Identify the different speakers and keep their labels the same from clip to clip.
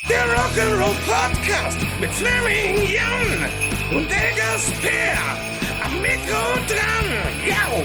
Speaker 1: Der Rock'n'Roll Podcast mit Fleming Jan und Elgas Peer. Am Mikro dran, yo!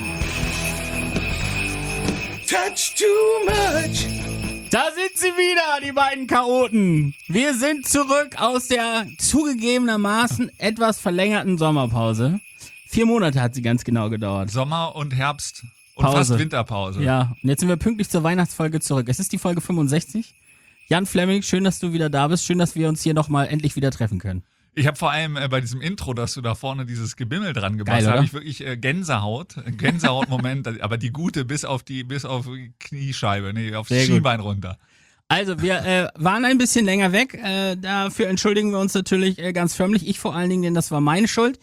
Speaker 1: Touch too much.
Speaker 2: Da sind sie wieder, die beiden Chaoten. Wir sind zurück aus der zugegebenermaßen etwas verlängerten Sommerpause. 4 Monate hat sie ganz genau gedauert.
Speaker 3: Sommer- und Herbst- und
Speaker 2: Pause.
Speaker 3: fast Winterpause.
Speaker 2: Ja, und jetzt sind wir pünktlich zur Weihnachtsfolge zurück. Es ist die Folge 65. Jan Fleming, schön, dass du wieder da bist. Schön, dass wir uns hier nochmal endlich wieder treffen können.
Speaker 3: Ich habe vor allem bei diesem Intro, dass du da vorne dieses Gebimmel dran gemacht hast,
Speaker 2: Geil,
Speaker 3: habe ich wirklich Gänsehaut-Moment, aber die gute bis auf die Kniescheibe, aufs
Speaker 2: Sehr
Speaker 3: Schienbein runter.
Speaker 2: Also, wir waren ein bisschen länger weg. Dafür entschuldigen wir uns natürlich ganz förmlich. Ich vor allen Dingen, denn das war meine Schuld.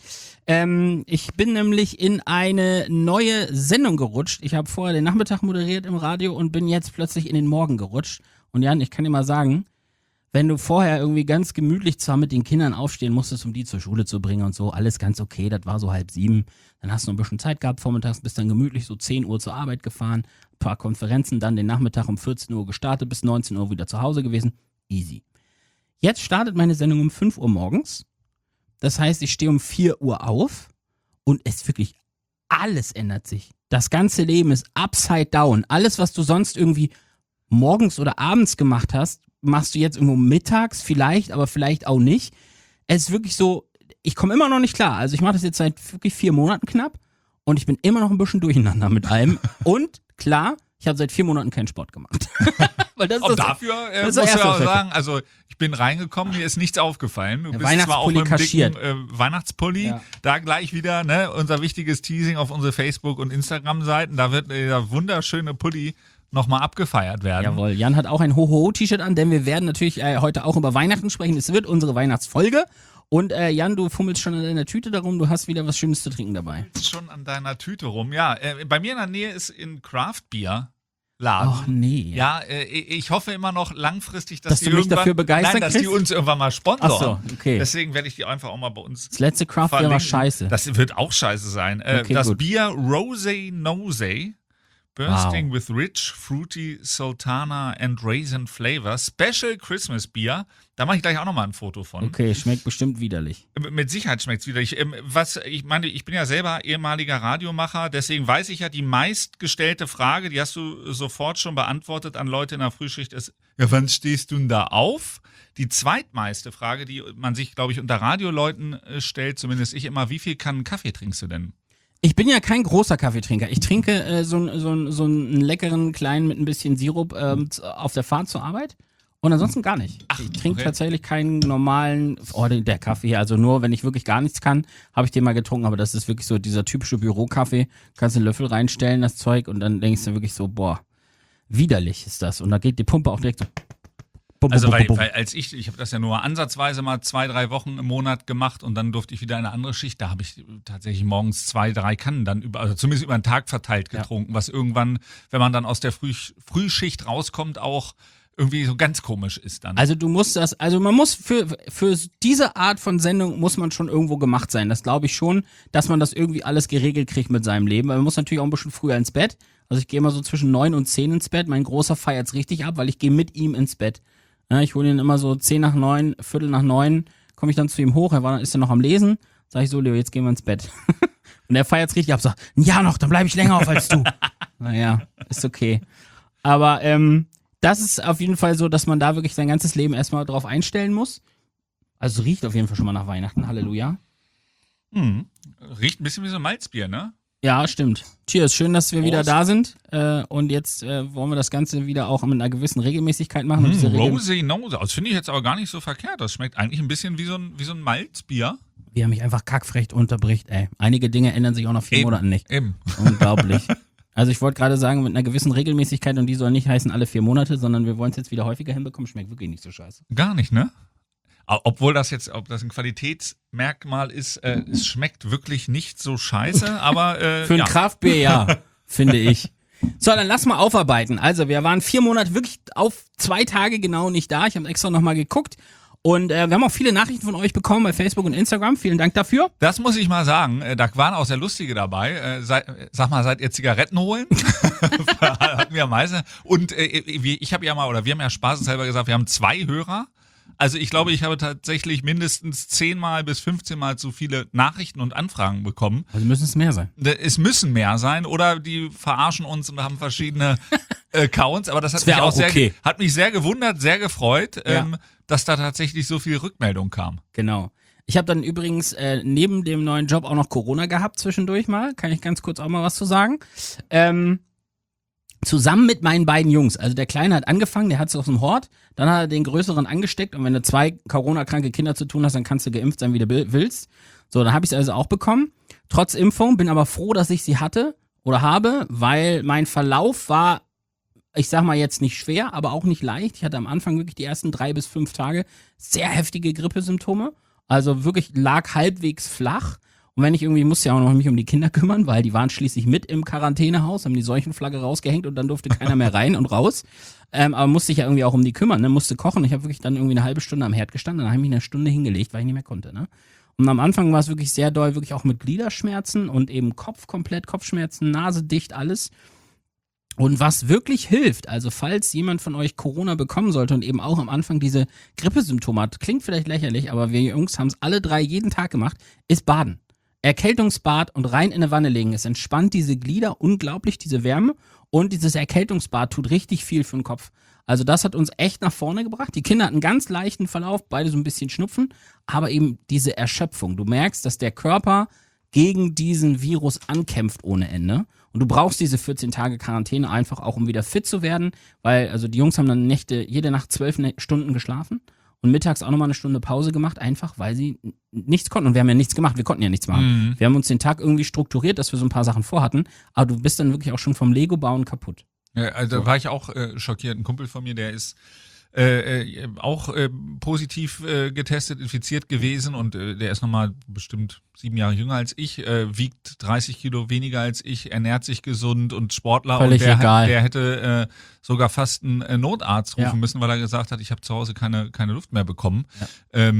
Speaker 2: Ich bin nämlich in eine neue Sendung gerutscht. Ich habe vorher den Nachmittag moderiert im Radio und bin jetzt plötzlich in den Morgen gerutscht. Und Jan, ich kann dir mal sagen, wenn du vorher irgendwie ganz gemütlich zwar mit den Kindern aufstehen musstest, um die zur Schule zu bringen und so, alles ganz okay, das war so 6:30. Dann hast du ein bisschen Zeit gehabt, vormittags bist dann gemütlich so 10 Uhr zur Arbeit gefahren, ein paar Konferenzen, dann den Nachmittag um 14 Uhr gestartet, bis 19 Uhr wieder zu Hause gewesen. Easy. Jetzt startet meine Sendung um 5 Uhr morgens. Das heißt, ich stehe um 4 Uhr auf und es wirklich alles ändert sich. Das ganze Leben ist upside down. Alles, was du sonst irgendwie morgens oder abends gemacht hast, machst du jetzt irgendwo mittags vielleicht, aber vielleicht auch nicht. Es ist wirklich so, ich komme immer noch nicht klar. Also ich mache das jetzt seit wirklich 4 Monaten knapp und ich bin immer noch ein bisschen durcheinander mit allem. Und klar, ich habe seit 4 Monaten keinen Sport gemacht. Weil das ist
Speaker 3: Und
Speaker 2: das,
Speaker 3: dafür
Speaker 2: das
Speaker 3: musst
Speaker 2: ist
Speaker 3: du
Speaker 2: der
Speaker 3: auch
Speaker 2: erste
Speaker 3: sagen, also ich bin reingekommen, mir ist nichts aufgefallen. Du
Speaker 2: Der
Speaker 3: bist zwar auch mit
Speaker 2: Weihnachtspulli
Speaker 3: einem dicken
Speaker 2: kaschiert.
Speaker 3: Weihnachtspulli,
Speaker 2: Ja.
Speaker 3: da gleich wieder unser wichtiges Teasing auf unsere Facebook- und Instagram-Seiten. Da wird der wunderschöne Pulli nochmal abgefeiert werden.
Speaker 2: Jawohl, Jan hat auch ein Ho-Ho-T-Shirt an, denn wir werden natürlich heute auch über Weihnachten sprechen. Es wird unsere Weihnachtsfolge. Und Jan, du fummelst schon an deiner Tüte darum, du hast wieder was Schönes zu trinken dabei.
Speaker 3: Ist schon an deiner Tüte rum. Ja, bei mir in der Nähe ist ein Craft-Bier-Laden.
Speaker 2: Ach nee.
Speaker 3: Ja, ich hoffe immer noch langfristig, dass
Speaker 2: Dass
Speaker 3: die
Speaker 2: du mich
Speaker 3: irgendwann,
Speaker 2: dafür begeistern
Speaker 3: nein, dass die
Speaker 2: kriegst?
Speaker 3: uns irgendwann mal sponsoren.
Speaker 2: Ach so, okay.
Speaker 3: Deswegen werde ich die einfach auch mal bei uns
Speaker 2: Das letzte Craft Beer war
Speaker 3: verlinken.
Speaker 2: scheiße.
Speaker 3: Das wird auch scheiße sein.
Speaker 2: Okay,
Speaker 3: das
Speaker 2: gut.
Speaker 3: Bier Rosé Nosé, bursting with rich, fruity, sultana and raisin flavor, Special Christmas Bier. Da mache ich gleich auch nochmal ein Foto von.
Speaker 2: Okay, schmeckt bestimmt widerlich.
Speaker 3: Mit Sicherheit schmeckt es wieder. Ich meine, ich bin ja selber ehemaliger Radiomacher, deswegen weiß ich ja, die meistgestellte Frage, die hast du sofort schon beantwortet an Leute in der Frühschicht, ist, ja, wann stehst du denn da auf? Die zweitmeiste Frage, die man sich, glaube ich, unter Radioleuten stellt, zumindest ich immer, wie viel Kannen Kaffee trinkst du denn?
Speaker 2: Ich bin ja kein großer Kaffeetrinker. Ich trinke so einen leckeren kleinen mit ein bisschen Sirup auf der Fahrt zur Arbeit und ansonsten gar nicht. Ich trinke
Speaker 3: okay.
Speaker 2: tatsächlich keinen normalen, der Kaffee hier, also nur, wenn ich wirklich gar nichts kann, habe ich den mal getrunken, aber das ist wirklich so dieser typische Bürokaffee. Kannst einen Löffel reinstellen, das Zeug, und dann denkst du wirklich so, boah, widerlich ist das. Und da geht die Pumpe auch direkt so. Bum,
Speaker 3: Also
Speaker 2: bum, bum, bum.
Speaker 3: weil ich habe das ja nur ansatzweise mal 2-3 Wochen im Monat gemacht und dann durfte ich wieder in eine andere Schicht. Da habe ich tatsächlich morgens 2-3 Kannen dann also zumindest über den Tag verteilt getrunken, was irgendwann, wenn man dann aus der Frühschicht rauskommt, auch irgendwie so ganz komisch ist dann.
Speaker 2: Also man muss für diese Art von Sendung muss man schon irgendwo gemacht sein. Das glaube ich schon, dass man das irgendwie alles geregelt kriegt mit seinem Leben. Weil man muss natürlich auch ein bisschen früher ins Bett. Also ich gehe immer so zwischen 9 und 10 ins Bett. Mein Großer feiert's richtig ab, weil ich gehe mit ihm ins Bett. Ja, ich hole ihn immer so 10 nach 9, Viertel nach 9, komme ich dann zu ihm hoch. Ist er noch am Lesen. Sag ich so, Leo, jetzt gehen wir ins Bett. Und er feiert's richtig ab, sagt, ja noch, dann bleibe ich länger auf als du. Naja, ist okay. Aber das ist auf jeden Fall so, dass man da wirklich sein ganzes Leben erstmal drauf einstellen muss. Also riecht auf jeden Fall schon mal nach Weihnachten, Halleluja.
Speaker 3: Riecht ein bisschen wie so ein Malzbier, ne?
Speaker 2: Ja, stimmt. Cheers, schön, dass wir
Speaker 3: Prost.
Speaker 2: wieder da sind. Und jetzt wollen wir das Ganze wieder auch mit einer gewissen Regelmäßigkeit machen. Und diese
Speaker 3: Rosé Nose, das finde ich jetzt aber gar nicht so verkehrt. Das schmeckt eigentlich ein bisschen wie so ein Malzbier.
Speaker 2: Wie er mich einfach kackfrech unterbricht, ey. Einige Dinge ändern sich auch nach 4 Monaten nicht.
Speaker 3: Eben.
Speaker 2: Unglaublich. Also ich wollte gerade sagen, mit einer gewissen Regelmäßigkeit, und die soll nicht heißen alle 4 Monate, sondern wir wollen es jetzt wieder häufiger hinbekommen. Schmeckt wirklich nicht so scheiße.
Speaker 3: Gar nicht, ne? Obwohl ob das ein Qualitätsmerkmal ist, es schmeckt wirklich nicht so scheiße, aber
Speaker 2: Für ein Kraftbier, ja, finde ich. So, dann lass mal aufarbeiten. Also, wir waren 4 Monate wirklich auf 2 Tage genau nicht da. Ich habe extra nochmal geguckt. Und wir haben auch viele Nachrichten von euch bekommen bei Facebook und Instagram. Vielen Dank dafür.
Speaker 3: Das muss ich mal sagen. Da waren auch sehr lustige dabei. Sag mal, seid ihr Zigaretten holen? Hatten wir am meisten. Und ich habe ja mal, oder wir haben ja spaßeshalber gesagt, wir haben 2 Hörer. Also ich glaube, ich habe tatsächlich mindestens 10-mal bis 15-mal so viele Nachrichten und Anfragen bekommen.
Speaker 2: Also müssen es mehr sein.
Speaker 3: Es müssen mehr sein oder die verarschen uns und haben verschiedene Accounts. Aber das hat mich auch hat mich sehr gewundert, sehr gefreut, dass da tatsächlich so viel Rückmeldung kam.
Speaker 2: Genau. Ich habe dann übrigens neben dem neuen Job auch noch Corona gehabt zwischendurch mal. Kann ich ganz kurz auch mal was zu sagen. Zusammen mit meinen beiden Jungs. Also der Kleine hat angefangen, der hat es aus dem Hort, dann hat er den Größeren angesteckt und wenn du 2 Corona-kranke Kinder zu tun hast, dann kannst du geimpft sein, wie du willst. So, dann habe ich es also auch bekommen, trotz Impfung, bin aber froh, dass ich sie hatte oder habe, weil mein Verlauf war, ich sag mal jetzt nicht schwer, aber auch nicht leicht. Ich hatte am Anfang wirklich die ersten 3 bis 5 Tage sehr heftige Grippesymptome, also wirklich lag halbwegs flach. Und wenn ich irgendwie, musste ja auch noch mich um die Kinder kümmern, weil die waren schließlich mit im Quarantänehaus, haben die Seuchenflagge rausgehängt und dann durfte keiner mehr rein und raus. Aber musste ich ja irgendwie auch um die kümmern, ne? Musste kochen. Ich habe wirklich dann irgendwie eine halbe Stunde am Herd gestanden, dann habe ich mich eine Stunde hingelegt, weil ich nicht mehr konnte. Ne? Und am Anfang war es wirklich sehr doll, wirklich auch mit Gliederschmerzen und eben Kopfschmerzen, Nase dicht, alles. Und was wirklich hilft, also falls jemand von euch Corona bekommen sollte und eben auch am Anfang diese Grippesymptome hat, klingt vielleicht lächerlich, aber wir Jungs haben es alle 3 jeden Tag gemacht, ist Baden. Erkältungsbad und rein in eine Wanne legen. Es entspannt diese Glieder unglaublich, diese Wärme. Und dieses Erkältungsbad tut richtig viel für den Kopf. Also das hat uns echt nach vorne gebracht. Die Kinder hatten einen ganz leichten Verlauf, beide so ein bisschen Schnupfen, aber eben diese Erschöpfung. Du merkst, dass der Körper gegen diesen Virus ankämpft ohne Ende. Und du brauchst diese 14 Tage Quarantäne einfach auch, um wieder fit zu werden. Weil also die Jungs haben dann jede Nacht 12 Stunden geschlafen. Und mittags auch nochmal eine Stunde Pause gemacht, einfach weil sie nichts konnten. Und wir haben ja nichts gemacht, wir konnten ja nichts machen. Wir haben uns den Tag irgendwie strukturiert, dass wir so ein paar Sachen vorhatten, aber du bist dann wirklich auch schon vom Lego-Bauen kaputt.
Speaker 3: Ja, also da war ich auch schockiert. Ein Kumpel von mir, der ist auch positiv getestet, infiziert gewesen und der ist nochmal bestimmt 7 Jahre jünger als ich, wiegt 30 Kilo weniger als ich, ernährt sich gesund und Sportler.
Speaker 2: Völlig
Speaker 3: und
Speaker 2: egal.
Speaker 3: Der hätte sogar fast einen Notarzt rufen müssen, weil er gesagt hat, ich habe zu Hause keine Luft mehr bekommen. Ja.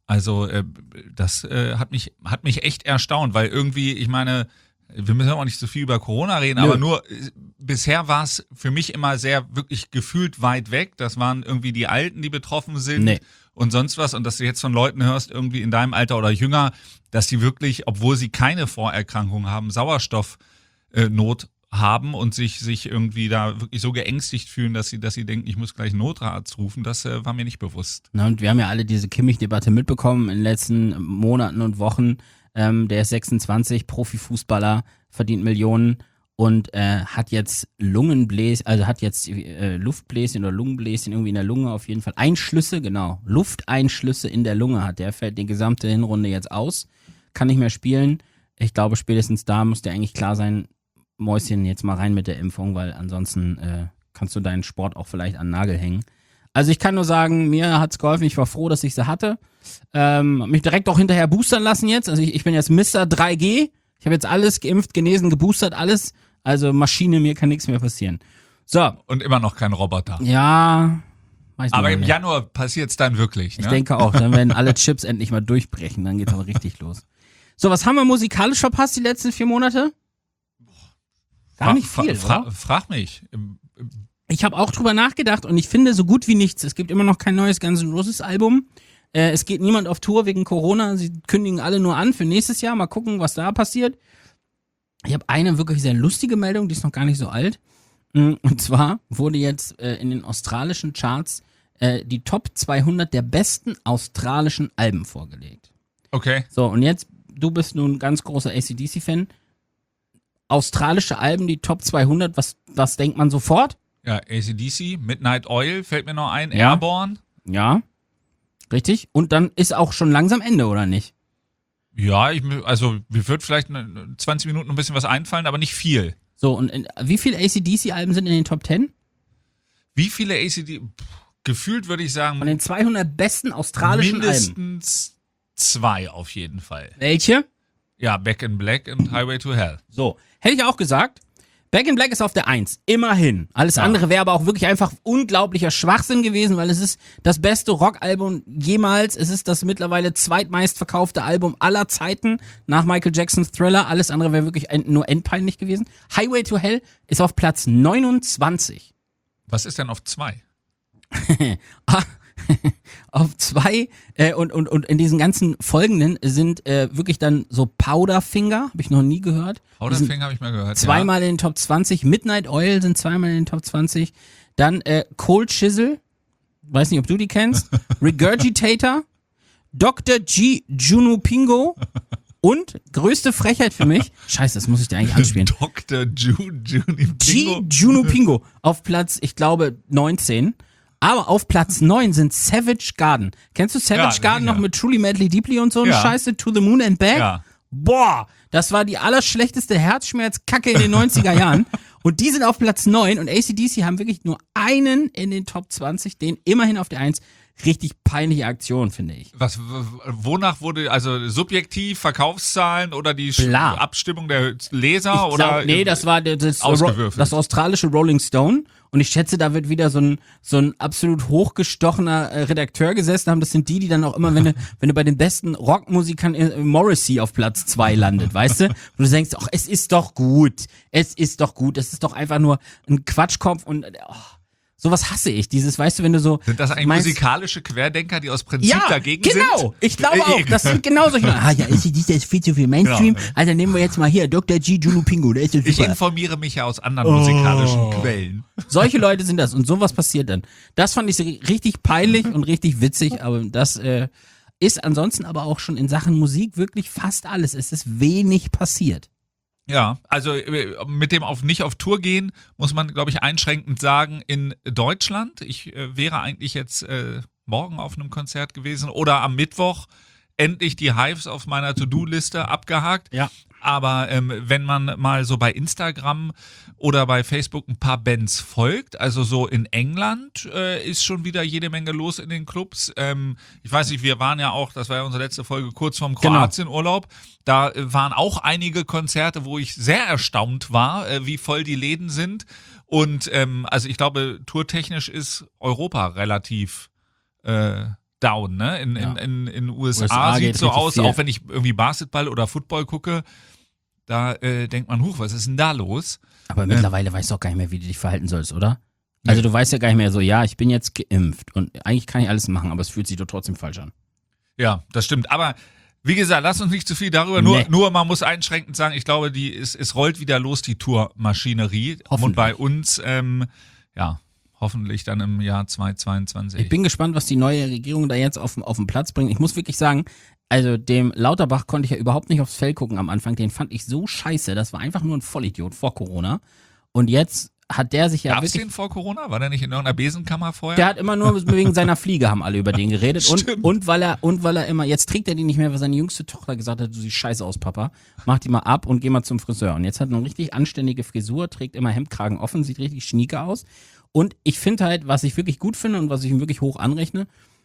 Speaker 3: Das hat mich echt erstaunt, weil irgendwie, ich meine, wir müssen auch nicht so viel über Corona reden, aber nur bisher war es für mich immer sehr wirklich gefühlt weit weg. Das waren irgendwie die Alten, die betroffen sind und sonst was. Und dass du jetzt von Leuten hörst, irgendwie in deinem Alter oder jünger, dass die wirklich, obwohl sie keine Vorerkrankung haben, Sauerstoffnot haben und sich irgendwie da wirklich so geängstigt fühlen, dass sie denken, ich muss gleich einen Notarzt rufen, das war mir nicht bewusst.
Speaker 2: Na, und wir haben ja alle diese Kimmich-Debatte mitbekommen in den letzten Monaten und Wochen. Der ist 26, Profifußballer, verdient Millionen und hat jetzt Luftbläschen oder Lungenbläschen irgendwie in der Lunge auf jeden Fall. Einschlüsse, genau. Lufteinschlüsse in der Lunge hat. Der fällt die gesamte Hinrunde jetzt aus, kann nicht mehr spielen. Ich glaube, spätestens da muss dir eigentlich klar sein, Mäuschen, jetzt mal rein mit der Impfung, weil ansonsten kannst du deinen Sport auch vielleicht an den Nagel hängen. Also ich kann nur sagen, mir hat's geholfen, ich war froh, dass ich sie hatte. Mich direkt auch hinterher boostern lassen jetzt. Also ich bin jetzt Mr. 3G. Ich habe jetzt alles geimpft, genesen, geboostert, alles. Also Maschine, mir kann nichts mehr passieren. So.
Speaker 3: Und immer noch kein Roboter.
Speaker 2: Ja, weiß
Speaker 3: aber
Speaker 2: nicht.
Speaker 3: im Januar passiert's dann wirklich, ne?
Speaker 2: Ich denke auch, dann werden alle Chips endlich mal durchbrechen, dann geht's aber richtig los. So, was haben wir musikalisch verpasst die letzten 4 Monate? Gar nicht viel, oder?
Speaker 3: Frag mich.
Speaker 2: Ich habe auch drüber nachgedacht und ich finde so gut wie nichts. Es gibt immer noch kein neues Guns N' Roses Album. Es geht niemand auf Tour wegen Corona. Sie kündigen alle nur an für nächstes Jahr. Mal gucken, was da passiert. Ich habe eine wirklich sehr lustige Meldung, die ist noch gar nicht so alt. Und zwar wurde jetzt in den australischen Charts die Top 200 der besten australischen Alben vorgelegt.
Speaker 3: Okay.
Speaker 2: So, und jetzt, du bist nun ein ganz großer AC/DC-Fan. Australische Alben, die Top 200, was denkt man sofort?
Speaker 3: Ja, AC/DC, Midnight Oil fällt mir noch ein,
Speaker 2: Ja.
Speaker 3: Airborne.
Speaker 2: Ja, richtig. Und dann ist auch schon langsam Ende, oder nicht?
Speaker 3: Ja, mir wird vielleicht 20 Minuten ein bisschen was einfallen, aber nicht viel.
Speaker 2: So, und wie viele AC/DC-Alben sind in den Top 10?
Speaker 3: Wie viele AC/DC? Gefühlt würde ich sagen,
Speaker 2: Von den 200 besten australischen Alben.
Speaker 3: mindestens 2 auf jeden Fall.
Speaker 2: Welche?
Speaker 3: Ja, Back in Black und Highway to Hell.
Speaker 2: So, hätte ich auch gesagt. Back in Black ist auf der 1, immerhin. Alles andere wäre aber auch wirklich einfach unglaublicher Schwachsinn gewesen, weil es ist das beste Rockalbum jemals. Es ist das mittlerweile zweitmeistverkaufte Album aller Zeiten nach Michael Jacksons Thriller. Alles andere wäre wirklich nur endpeinlich gewesen. Highway to Hell ist auf Platz 29.
Speaker 3: Was ist denn auf 2?
Speaker 2: Auf 2 und in diesen ganzen folgenden sind wirklich dann so Powderfinger, habe ich noch nie gehört.
Speaker 3: Powderfinger habe ich mal gehört.
Speaker 2: Zweimal in den Top 20. Midnight Oil sind zweimal in den Top 20. Dann Cold Chisel, weiß nicht, ob du die kennst. Regurgitator, Dr. G. Junupingo und größte Frechheit für mich, scheiße, das muss ich dir eigentlich anspielen.
Speaker 3: Dr. Junupingo.
Speaker 2: G. Junupingo auf Platz, ich glaube, 19. Aber auf Platz 9 sind Savage Garden. Kennst du Savage Garden noch mit Truly Madly Deeply und so eine Scheiße? To the Moon and Back?
Speaker 3: Ja.
Speaker 2: Boah, das war die allerschlechteste Herzschmerzkacke in den 90er Jahren. Und die sind auf Platz 9 und AC/DC haben wirklich nur einen in den Top 20, den immerhin auf der 1. Richtig peinliche Aktion, finde ich.
Speaker 3: Wonach wurde, also subjektiv, Verkaufszahlen oder die
Speaker 2: Bla.
Speaker 3: Abstimmung der Leser?
Speaker 2: Ich glaub, nee, das war das australische Rolling Stone. Und ich schätze, da wird wieder so ein absolut hochgestochener Redakteur gesessen haben. Das sind die dann auch immer, wenn du bei den besten Rockmusikern Morrissey auf Platz 2 landet, weißt du? Und du denkst, ach, es ist doch gut. Es ist doch einfach nur ein Quatschkopf und sowas hasse ich. Dieses, weißt du, wenn du so.
Speaker 3: Sind das eigentlich musikalische Querdenker, die aus Prinzip dagegen sind?
Speaker 2: Genau. Ich glaube auch. Das sind genau solche. AC/DC ist viel zu viel Mainstream.
Speaker 3: Genau.
Speaker 2: Also nehmen wir jetzt mal hier Dr. G. Junupingo. Der ist so super.
Speaker 3: Ich informiere mich ja aus anderen musikalischen Quellen.
Speaker 2: Solche Leute sind das und sowas passiert dann. Das fand ich richtig peinlich und richtig witzig, aber das ist ansonsten aber auch schon in Sachen Musik wirklich fast alles. Es ist wenig passiert.
Speaker 3: Ja, also mit dem nicht auf Tour gehen, muss man, glaube ich, einschränkend sagen, in Deutschland. Ich wäre eigentlich jetzt morgen auf einem Konzert gewesen oder am Mittwoch endlich die Hives auf meiner To-Do-Liste abgehakt.
Speaker 2: Ja.
Speaker 3: Aber wenn man mal so bei Instagram oder bei Facebook ein paar Bands folgt, also so in England ist schon wieder jede Menge los in den Clubs. Ich weiß nicht, wir waren ja auch, das war ja unsere letzte Folge, kurz vorm Kroatien-Urlaub. Da waren auch einige Konzerte, wo ich sehr erstaunt war, wie voll die Läden sind. Und also ich glaube, tourtechnisch ist Europa relativ down, ne? In USA sieht so aus, viel. Auch wenn ich irgendwie Basketball oder Football gucke, da denkt man, was ist denn da los?
Speaker 2: Aber mittlerweile weißt du auch gar nicht mehr, wie du dich verhalten sollst, oder? Also du weißt ja gar nicht mehr so, ja, ich bin jetzt geimpft und eigentlich kann ich alles machen, aber es fühlt sich doch trotzdem falsch an.
Speaker 3: Ja, das stimmt. Aber wie gesagt, lass uns nicht zu viel darüber, nur man muss einschränkend sagen, ich glaube, es rollt wieder los, die Tourmaschinerie. Und bei uns, hoffentlich dann im Jahr 2022.
Speaker 2: Ich bin gespannt, was die neue Regierung da jetzt auf den Platz bringt. Ich muss wirklich sagen, also dem Lauterbach konnte ich ja überhaupt nicht aufs Fell gucken am Anfang. Den fand ich so scheiße. Das war einfach nur ein Vollidiot vor Corona. Und jetzt hat der sich ja
Speaker 3: Gab's
Speaker 2: wirklich...
Speaker 3: den vor Corona? War der nicht in irgendeiner Besenkammer vorher?
Speaker 2: Der hat immer nur wegen seiner Fliege haben alle über den geredet. und weil er immer... Jetzt trägt er die nicht mehr, weil seine jüngste Tochter gesagt hat, du siehst scheiße aus, Papa. Mach die mal ab und geh mal zum Friseur. Und jetzt hat er eine richtig anständige Frisur, trägt immer Hemdkragen offen, sieht richtig schnieke aus. Und ich finde halt, was ich wirklich gut finde und was ich ihm wirklich hoch anrechne,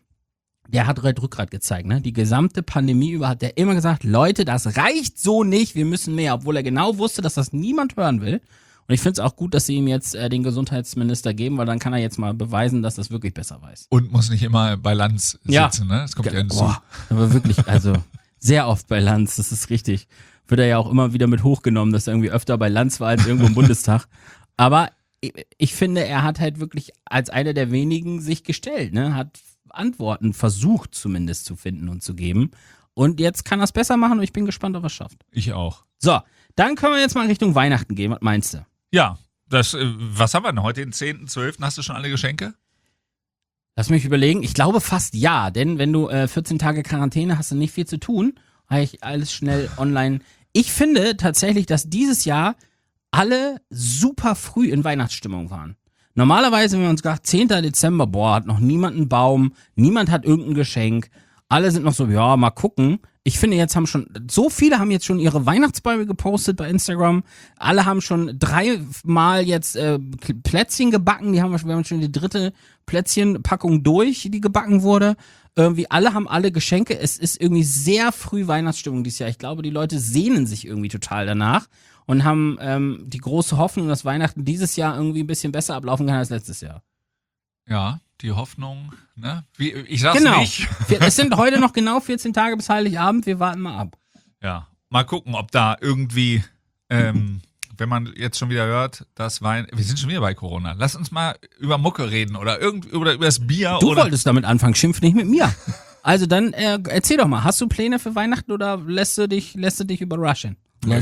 Speaker 2: der hat Rückgrat gezeigt, ne? Die gesamte Pandemie über hat der immer gesagt, Leute, das reicht so nicht, wir müssen mehr, obwohl er genau wusste, dass das niemand hören will. Und ich finde es auch gut, dass sie ihm jetzt den Gesundheitsminister geben, weil dann kann er jetzt mal beweisen, dass das wirklich besser weiß.
Speaker 3: Und muss nicht immer bei Lanz sitzen, ne? Das kommt ja hinzu.
Speaker 2: Aber wirklich, also sehr oft bei Lanz, das ist richtig. Wird er ja auch immer wieder mit hochgenommen, dass er irgendwie öfter bei Lanz war als irgendwo im Bundestag. Aber ich finde, er hat halt wirklich als einer der wenigen sich gestellt, ne? Hat Antworten versucht zumindest zu finden und zu geben. Und jetzt kann er es besser machen und ich bin gespannt, ob er es schafft.
Speaker 3: Ich auch.
Speaker 2: So, dann können wir jetzt mal Richtung Weihnachten gehen. Was meinst du?
Speaker 3: Ja, was haben wir denn heute, den 10.12.? Hast du schon alle Geschenke?
Speaker 2: Lass mich überlegen. Ich glaube fast ja, denn wenn du 14 Tage Quarantäne hast, du nicht viel zu tun. Habe ich alles schnell online. Ich finde tatsächlich, dass dieses Jahr alle super früh in Weihnachtsstimmung waren. Normalerweise, wenn wir uns gedacht, 10. Dezember, hat noch niemand einen Baum, niemand hat irgendein Geschenk, Alle sind noch so, ja, mal gucken. Ich finde, jetzt haben jetzt schon ihre Weihnachtsbäume gepostet bei Instagram. Alle haben schon 3-mal jetzt Plätzchen gebacken. Wir haben schon die 3. Plätzchenpackung durch, die gebacken wurde. Irgendwie alle haben alle Geschenke. Es ist irgendwie sehr früh Weihnachtsstimmung dieses Jahr. Ich glaube, die Leute sehnen sich irgendwie total danach und haben die große Hoffnung, dass Weihnachten dieses Jahr irgendwie ein bisschen besser ablaufen kann als letztes Jahr.
Speaker 3: Ja, die Hoffnung, ne? Ich sag's nicht.
Speaker 2: Es sind heute noch genau 14 Tage bis Heiligabend. Wir warten mal ab.
Speaker 3: Ja, mal gucken, ob da irgendwie, wenn man jetzt schon wieder hört, wir sind schon wieder bei Corona. Lass uns mal über Mucke reden oder über das Bier.
Speaker 2: Du wolltest damit anfangen, schimpf nicht mit mir. Also dann erzähl doch mal, hast du Pläne für Weihnachten oder lässt du dich überraschen?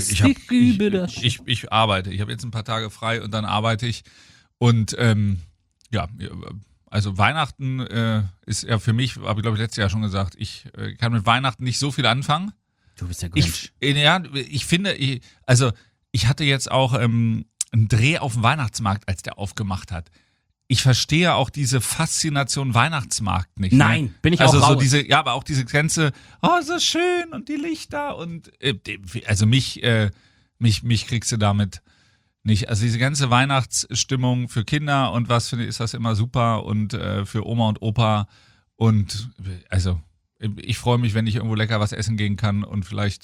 Speaker 3: Ich arbeite. Ich habe jetzt ein paar Tage frei und dann arbeite ich. Und ja, also Weihnachten ist ja für mich, habe ich glaube ich letztes Jahr schon gesagt, ich kann mit Weihnachten nicht so viel anfangen.
Speaker 2: Du bist ja Grinch.
Speaker 3: Ich finde, ich hatte jetzt auch einen Dreh auf dem Weihnachtsmarkt, als der aufgemacht hat. Ich verstehe auch diese Faszination Weihnachtsmarkt nicht.
Speaker 2: Nein,
Speaker 3: ne?
Speaker 2: bin ich auch raus.
Speaker 3: Aber auch diese Grenze, oh, so schön und die Lichter und also mich kriegst du damit nicht. Also diese ganze Weihnachtsstimmung für Kinder und was finde ich, ist das immer super und für Oma und Opa und also ich freue mich, wenn ich irgendwo lecker was essen gehen kann und vielleicht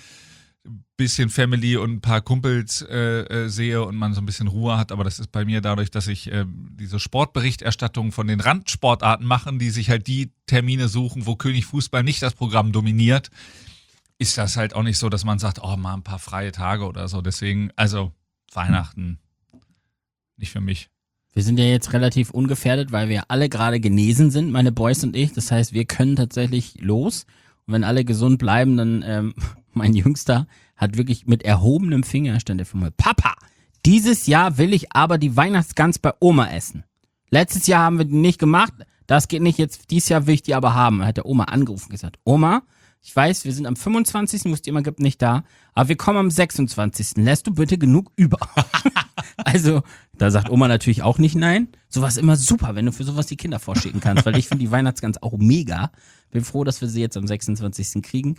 Speaker 3: bisschen Family und ein paar Kumpels sehe und man so ein bisschen Ruhe hat, aber das ist bei mir dadurch, dass ich diese Sportberichterstattung von den Randsportarten machen, die sich halt die Termine suchen, wo König Fußball nicht das Programm dominiert, ist das halt auch nicht so, dass man sagt, oh, mal ein paar freie Tage oder so. Deswegen, also Weihnachten nicht für mich.
Speaker 2: Wir sind ja jetzt relativ ungefährdet, weil wir alle gerade genesen sind, meine Boys und ich. Das heißt, wir können tatsächlich los. Und wenn alle gesund bleiben, dann mein Jüngster hat wirklich mit erhobenem Finger, stand er vor mir, Papa, dieses Jahr will ich aber die Weihnachtsgans bei Oma essen. Letztes Jahr haben wir die nicht gemacht, das geht nicht, jetzt dieses Jahr will ich die aber haben. Dann hat der Oma angerufen und gesagt, Oma, ich weiß, wir sind am 25., wo es die immer gibt, nicht da, aber wir kommen am 26. Lässt du bitte genug über? Also, da sagt Oma natürlich auch nicht nein. Sowas ist immer super, wenn du für sowas die Kinder vorschicken kannst, weil ich finde die Weihnachtsgans auch mega. Bin froh, dass wir sie jetzt am 26. kriegen.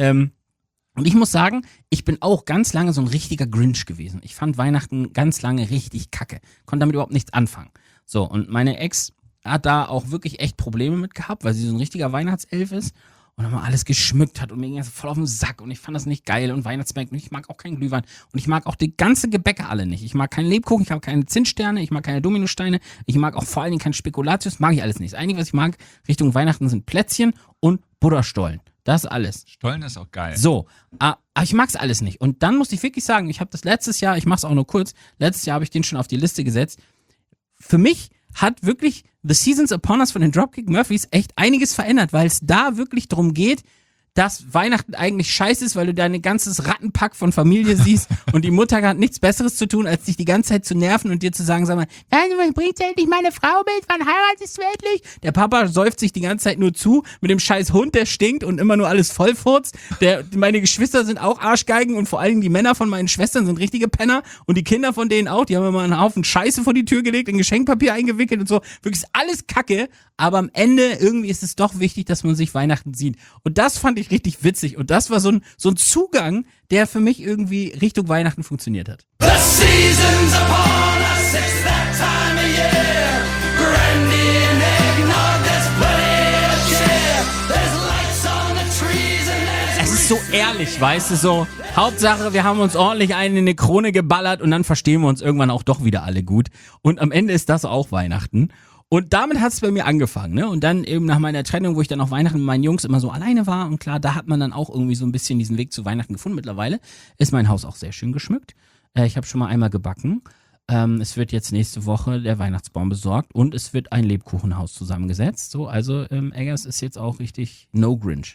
Speaker 2: Und ich muss sagen, ich bin auch ganz lange so ein richtiger Grinch gewesen. Ich fand Weihnachten ganz lange richtig kacke. Konnte damit überhaupt nichts anfangen. So, und meine Ex hat da auch wirklich echt Probleme mit gehabt, weil sie so ein richtiger Weihnachtself ist und dann mal alles geschmückt hat und mir ging das voll auf den Sack und ich fand das nicht geil und Weihnachtsmärkte und ich mag auch keinen Glühwein und ich mag auch die ganze Gebäcke alle nicht. Ich mag keinen Lebkuchen, ich habe keine Zinssterne, ich mag keine Dominosteine, ich mag auch vor allen Dingen kein Spekulatius, mag ich alles nicht. Das Einzige, was ich mag Richtung Weihnachten sind Plätzchen und Butterstollen. Das alles.
Speaker 3: Stollen ist auch geil.
Speaker 2: So, aber ich mag's alles nicht. Und dann musste ich wirklich sagen, ich habe das letztes Jahr, ich mach's auch nur kurz, letztes Jahr habe ich den schon auf die Liste gesetzt. Für mich hat wirklich The Seasons Upon Us von den Dropkick Murphys echt einiges verändert, weil es da wirklich darum geht, dass Weihnachten eigentlich scheiße ist, weil du dein ganzes Rattenpack von Familie siehst und die Mutter hat nichts Besseres zu tun, als dich die ganze Zeit zu nerven und dir zu sagen, sag mal, nein, bringt endlich meine Frau mit, wann heiratest du endlich? Der Papa säuft sich die ganze Zeit nur zu mit dem scheiß Hund, der stinkt und immer nur alles vollfurzt. Meine Geschwister sind auch Arschgeigen und vor allen Dingen die Männer von meinen Schwestern sind richtige Penner und die Kinder von denen auch, die haben immer einen Haufen Scheiße vor die Tür gelegt, in Geschenkpapier eingewickelt und so. Wirklich alles Kacke, aber am Ende irgendwie ist es doch wichtig, dass man sich Weihnachten sieht. Und das fand ich richtig witzig und das war so ein Zugang, der für mich irgendwie Richtung Weihnachten funktioniert hat.
Speaker 4: The seasons upon us, it's that time of year. Brandy and eggnog, there's plenty of cheer. There's lights on the trees and there's...
Speaker 2: Es ist so ehrlich, weißt du, so Hauptsache, wir haben uns ordentlich einen in die Krone geballert und dann verstehen wir uns irgendwann auch doch wieder alle gut. Und am Ende ist das auch Weihnachten. Und damit hat es bei mir angefangen, ne? Und dann eben nach meiner Trennung, wo ich dann auf Weihnachten mit meinen Jungs immer so alleine war und klar, da hat man dann auch irgendwie so ein bisschen diesen Weg zu Weihnachten gefunden. Mittlerweile ist mein Haus auch sehr schön geschmückt. Ich habe schon mal einmal gebacken. Es wird jetzt nächste Woche der Weihnachtsbaum besorgt und es wird ein Lebkuchenhaus zusammengesetzt. So, also Eggers ist jetzt auch richtig no Grinch.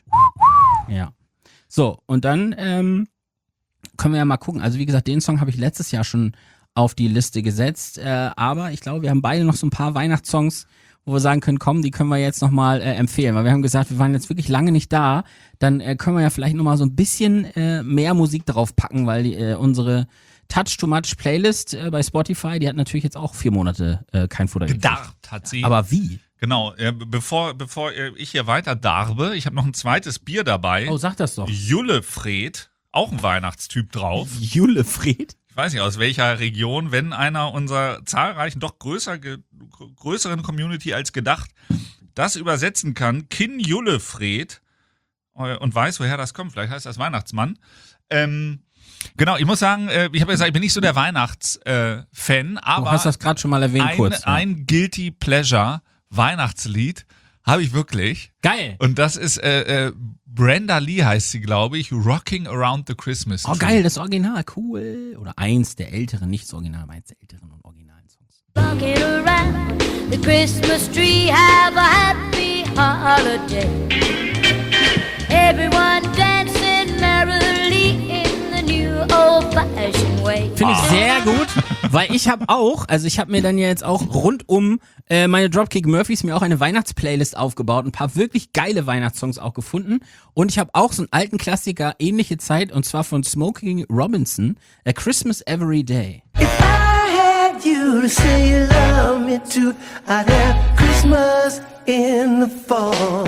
Speaker 2: Ja. So, und dann können wir ja mal gucken. Also wie gesagt, den Song habe ich letztes Jahr schon auf die Liste gesetzt, aber ich glaube, wir haben beide noch so ein paar Weihnachtssongs, wo wir sagen können, komm, die können wir jetzt nochmal empfehlen, weil wir haben gesagt, wir waren jetzt wirklich lange nicht da, dann können wir ja vielleicht nochmal so ein bisschen mehr Musik drauf packen, weil unsere Touch Too Much Playlist bei Spotify, die hat natürlich jetzt auch 4 Monate kein Futter gekriegt.
Speaker 3: Gedarrt hat sie.
Speaker 2: Aber wie?
Speaker 3: Genau, bevor ich hier weiter darbe, ich habe noch ein zweites Bier dabei.
Speaker 2: Oh, sag das doch.
Speaker 3: Jullefred, auch ein Weihnachtstyp drauf.
Speaker 2: Jullefred?
Speaker 3: Ich weiß nicht, aus welcher Region, wenn einer unserer zahlreichen, doch größeren Community als gedacht, das übersetzen kann, Kin Jullefred, und weiß, woher das kommt, vielleicht heißt das Weihnachtsmann. Genau, ich muss sagen, ich habe ja gesagt, ich bin nicht so der Weihnachts-Fan, aber
Speaker 2: Du hast das gerade schon mal erwähnt kurz. Ja.
Speaker 3: ein Guilty Pleasure Weihnachtslied habe ich wirklich.
Speaker 2: Geil.
Speaker 3: Und das ist Brenda Lee heißt sie, glaube ich, Rocking Around the Christmas Tree.
Speaker 2: Oh, geil, das Original, cool. Oder eins der älteren, nicht das Original, aber eins der älteren und originalen Songs.
Speaker 5: Rocking around the Christmas tree, have a happy holiday. Everyone dancing merrily in the new old-fashioned way.
Speaker 2: Finde ich sehr gut, weil ich habe mir dann ja jetzt auch rund um meine Dropkick Murphys mir auch eine Weihnachtsplaylist aufgebaut, ein paar wirklich geile Weihnachtssongs auch gefunden und ich habe auch so einen alten Klassiker, ähnliche Zeit, und zwar von Smokey Robinson, A Christmas Every Day.
Speaker 6: If I had you to say you love me too, I'd have Christmas in the fall.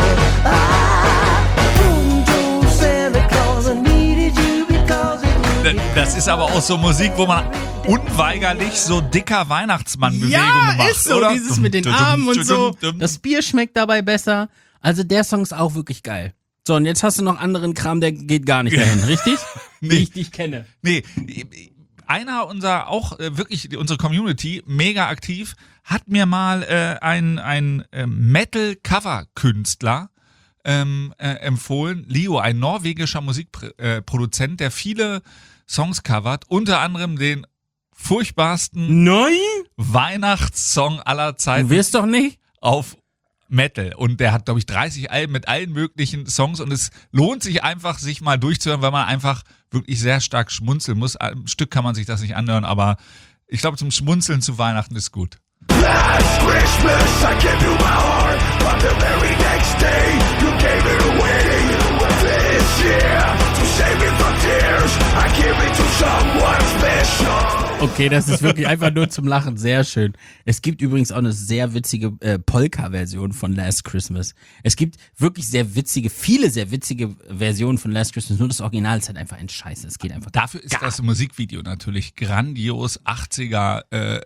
Speaker 6: Boom, boom, Santa Claus, I needed you because it
Speaker 3: Das ist aber auch so Musik, wo man unweigerlich so dicker Weihnachtsmann-Bewegungen macht,
Speaker 2: ist so,
Speaker 3: oder?
Speaker 2: dieses mit den Armen und so. Das Bier schmeckt dabei besser. Also der Song ist auch wirklich geil. So, und jetzt hast du noch anderen Kram, der geht gar nicht dahin, richtig?
Speaker 3: Nee.
Speaker 2: Wie ich dich kenne.
Speaker 3: Nee, einer unserer, auch wirklich unsere Community, mega aktiv, hat mir mal ein Metal-Cover-Künstler empfohlen. Leo, ein norwegischer Musikproduzent, der viele Songs covert, unter anderem den furchtbarsten
Speaker 2: Nein?
Speaker 3: Weihnachtssong aller
Speaker 2: Du
Speaker 3: Zeiten
Speaker 2: wirst doch nicht?
Speaker 3: auf Metal. Und der hat, glaube ich, 30 Alben mit allen möglichen Songs und es lohnt sich einfach, sich mal durchzuhören, weil man einfach wirklich sehr stark schmunzeln muss. Am Stück kann man sich das nicht anhören, aber ich glaube, zum Schmunzeln zu Weihnachten ist gut.
Speaker 1: Last Christmas I gave you my heart, but the very next day you gave it away. This year, to save me from tears, I give it to someone special.
Speaker 2: Okay, das ist wirklich einfach nur zum Lachen. Sehr schön. Es gibt übrigens auch eine sehr witzige Polka-Version von Last Christmas. Es gibt wirklich viele sehr witzige Versionen von Last Christmas. Nur das Original ist halt einfach ein Scheiß. Es geht einfach.
Speaker 3: Dafür ist das Musikvideo natürlich grandios, 80er,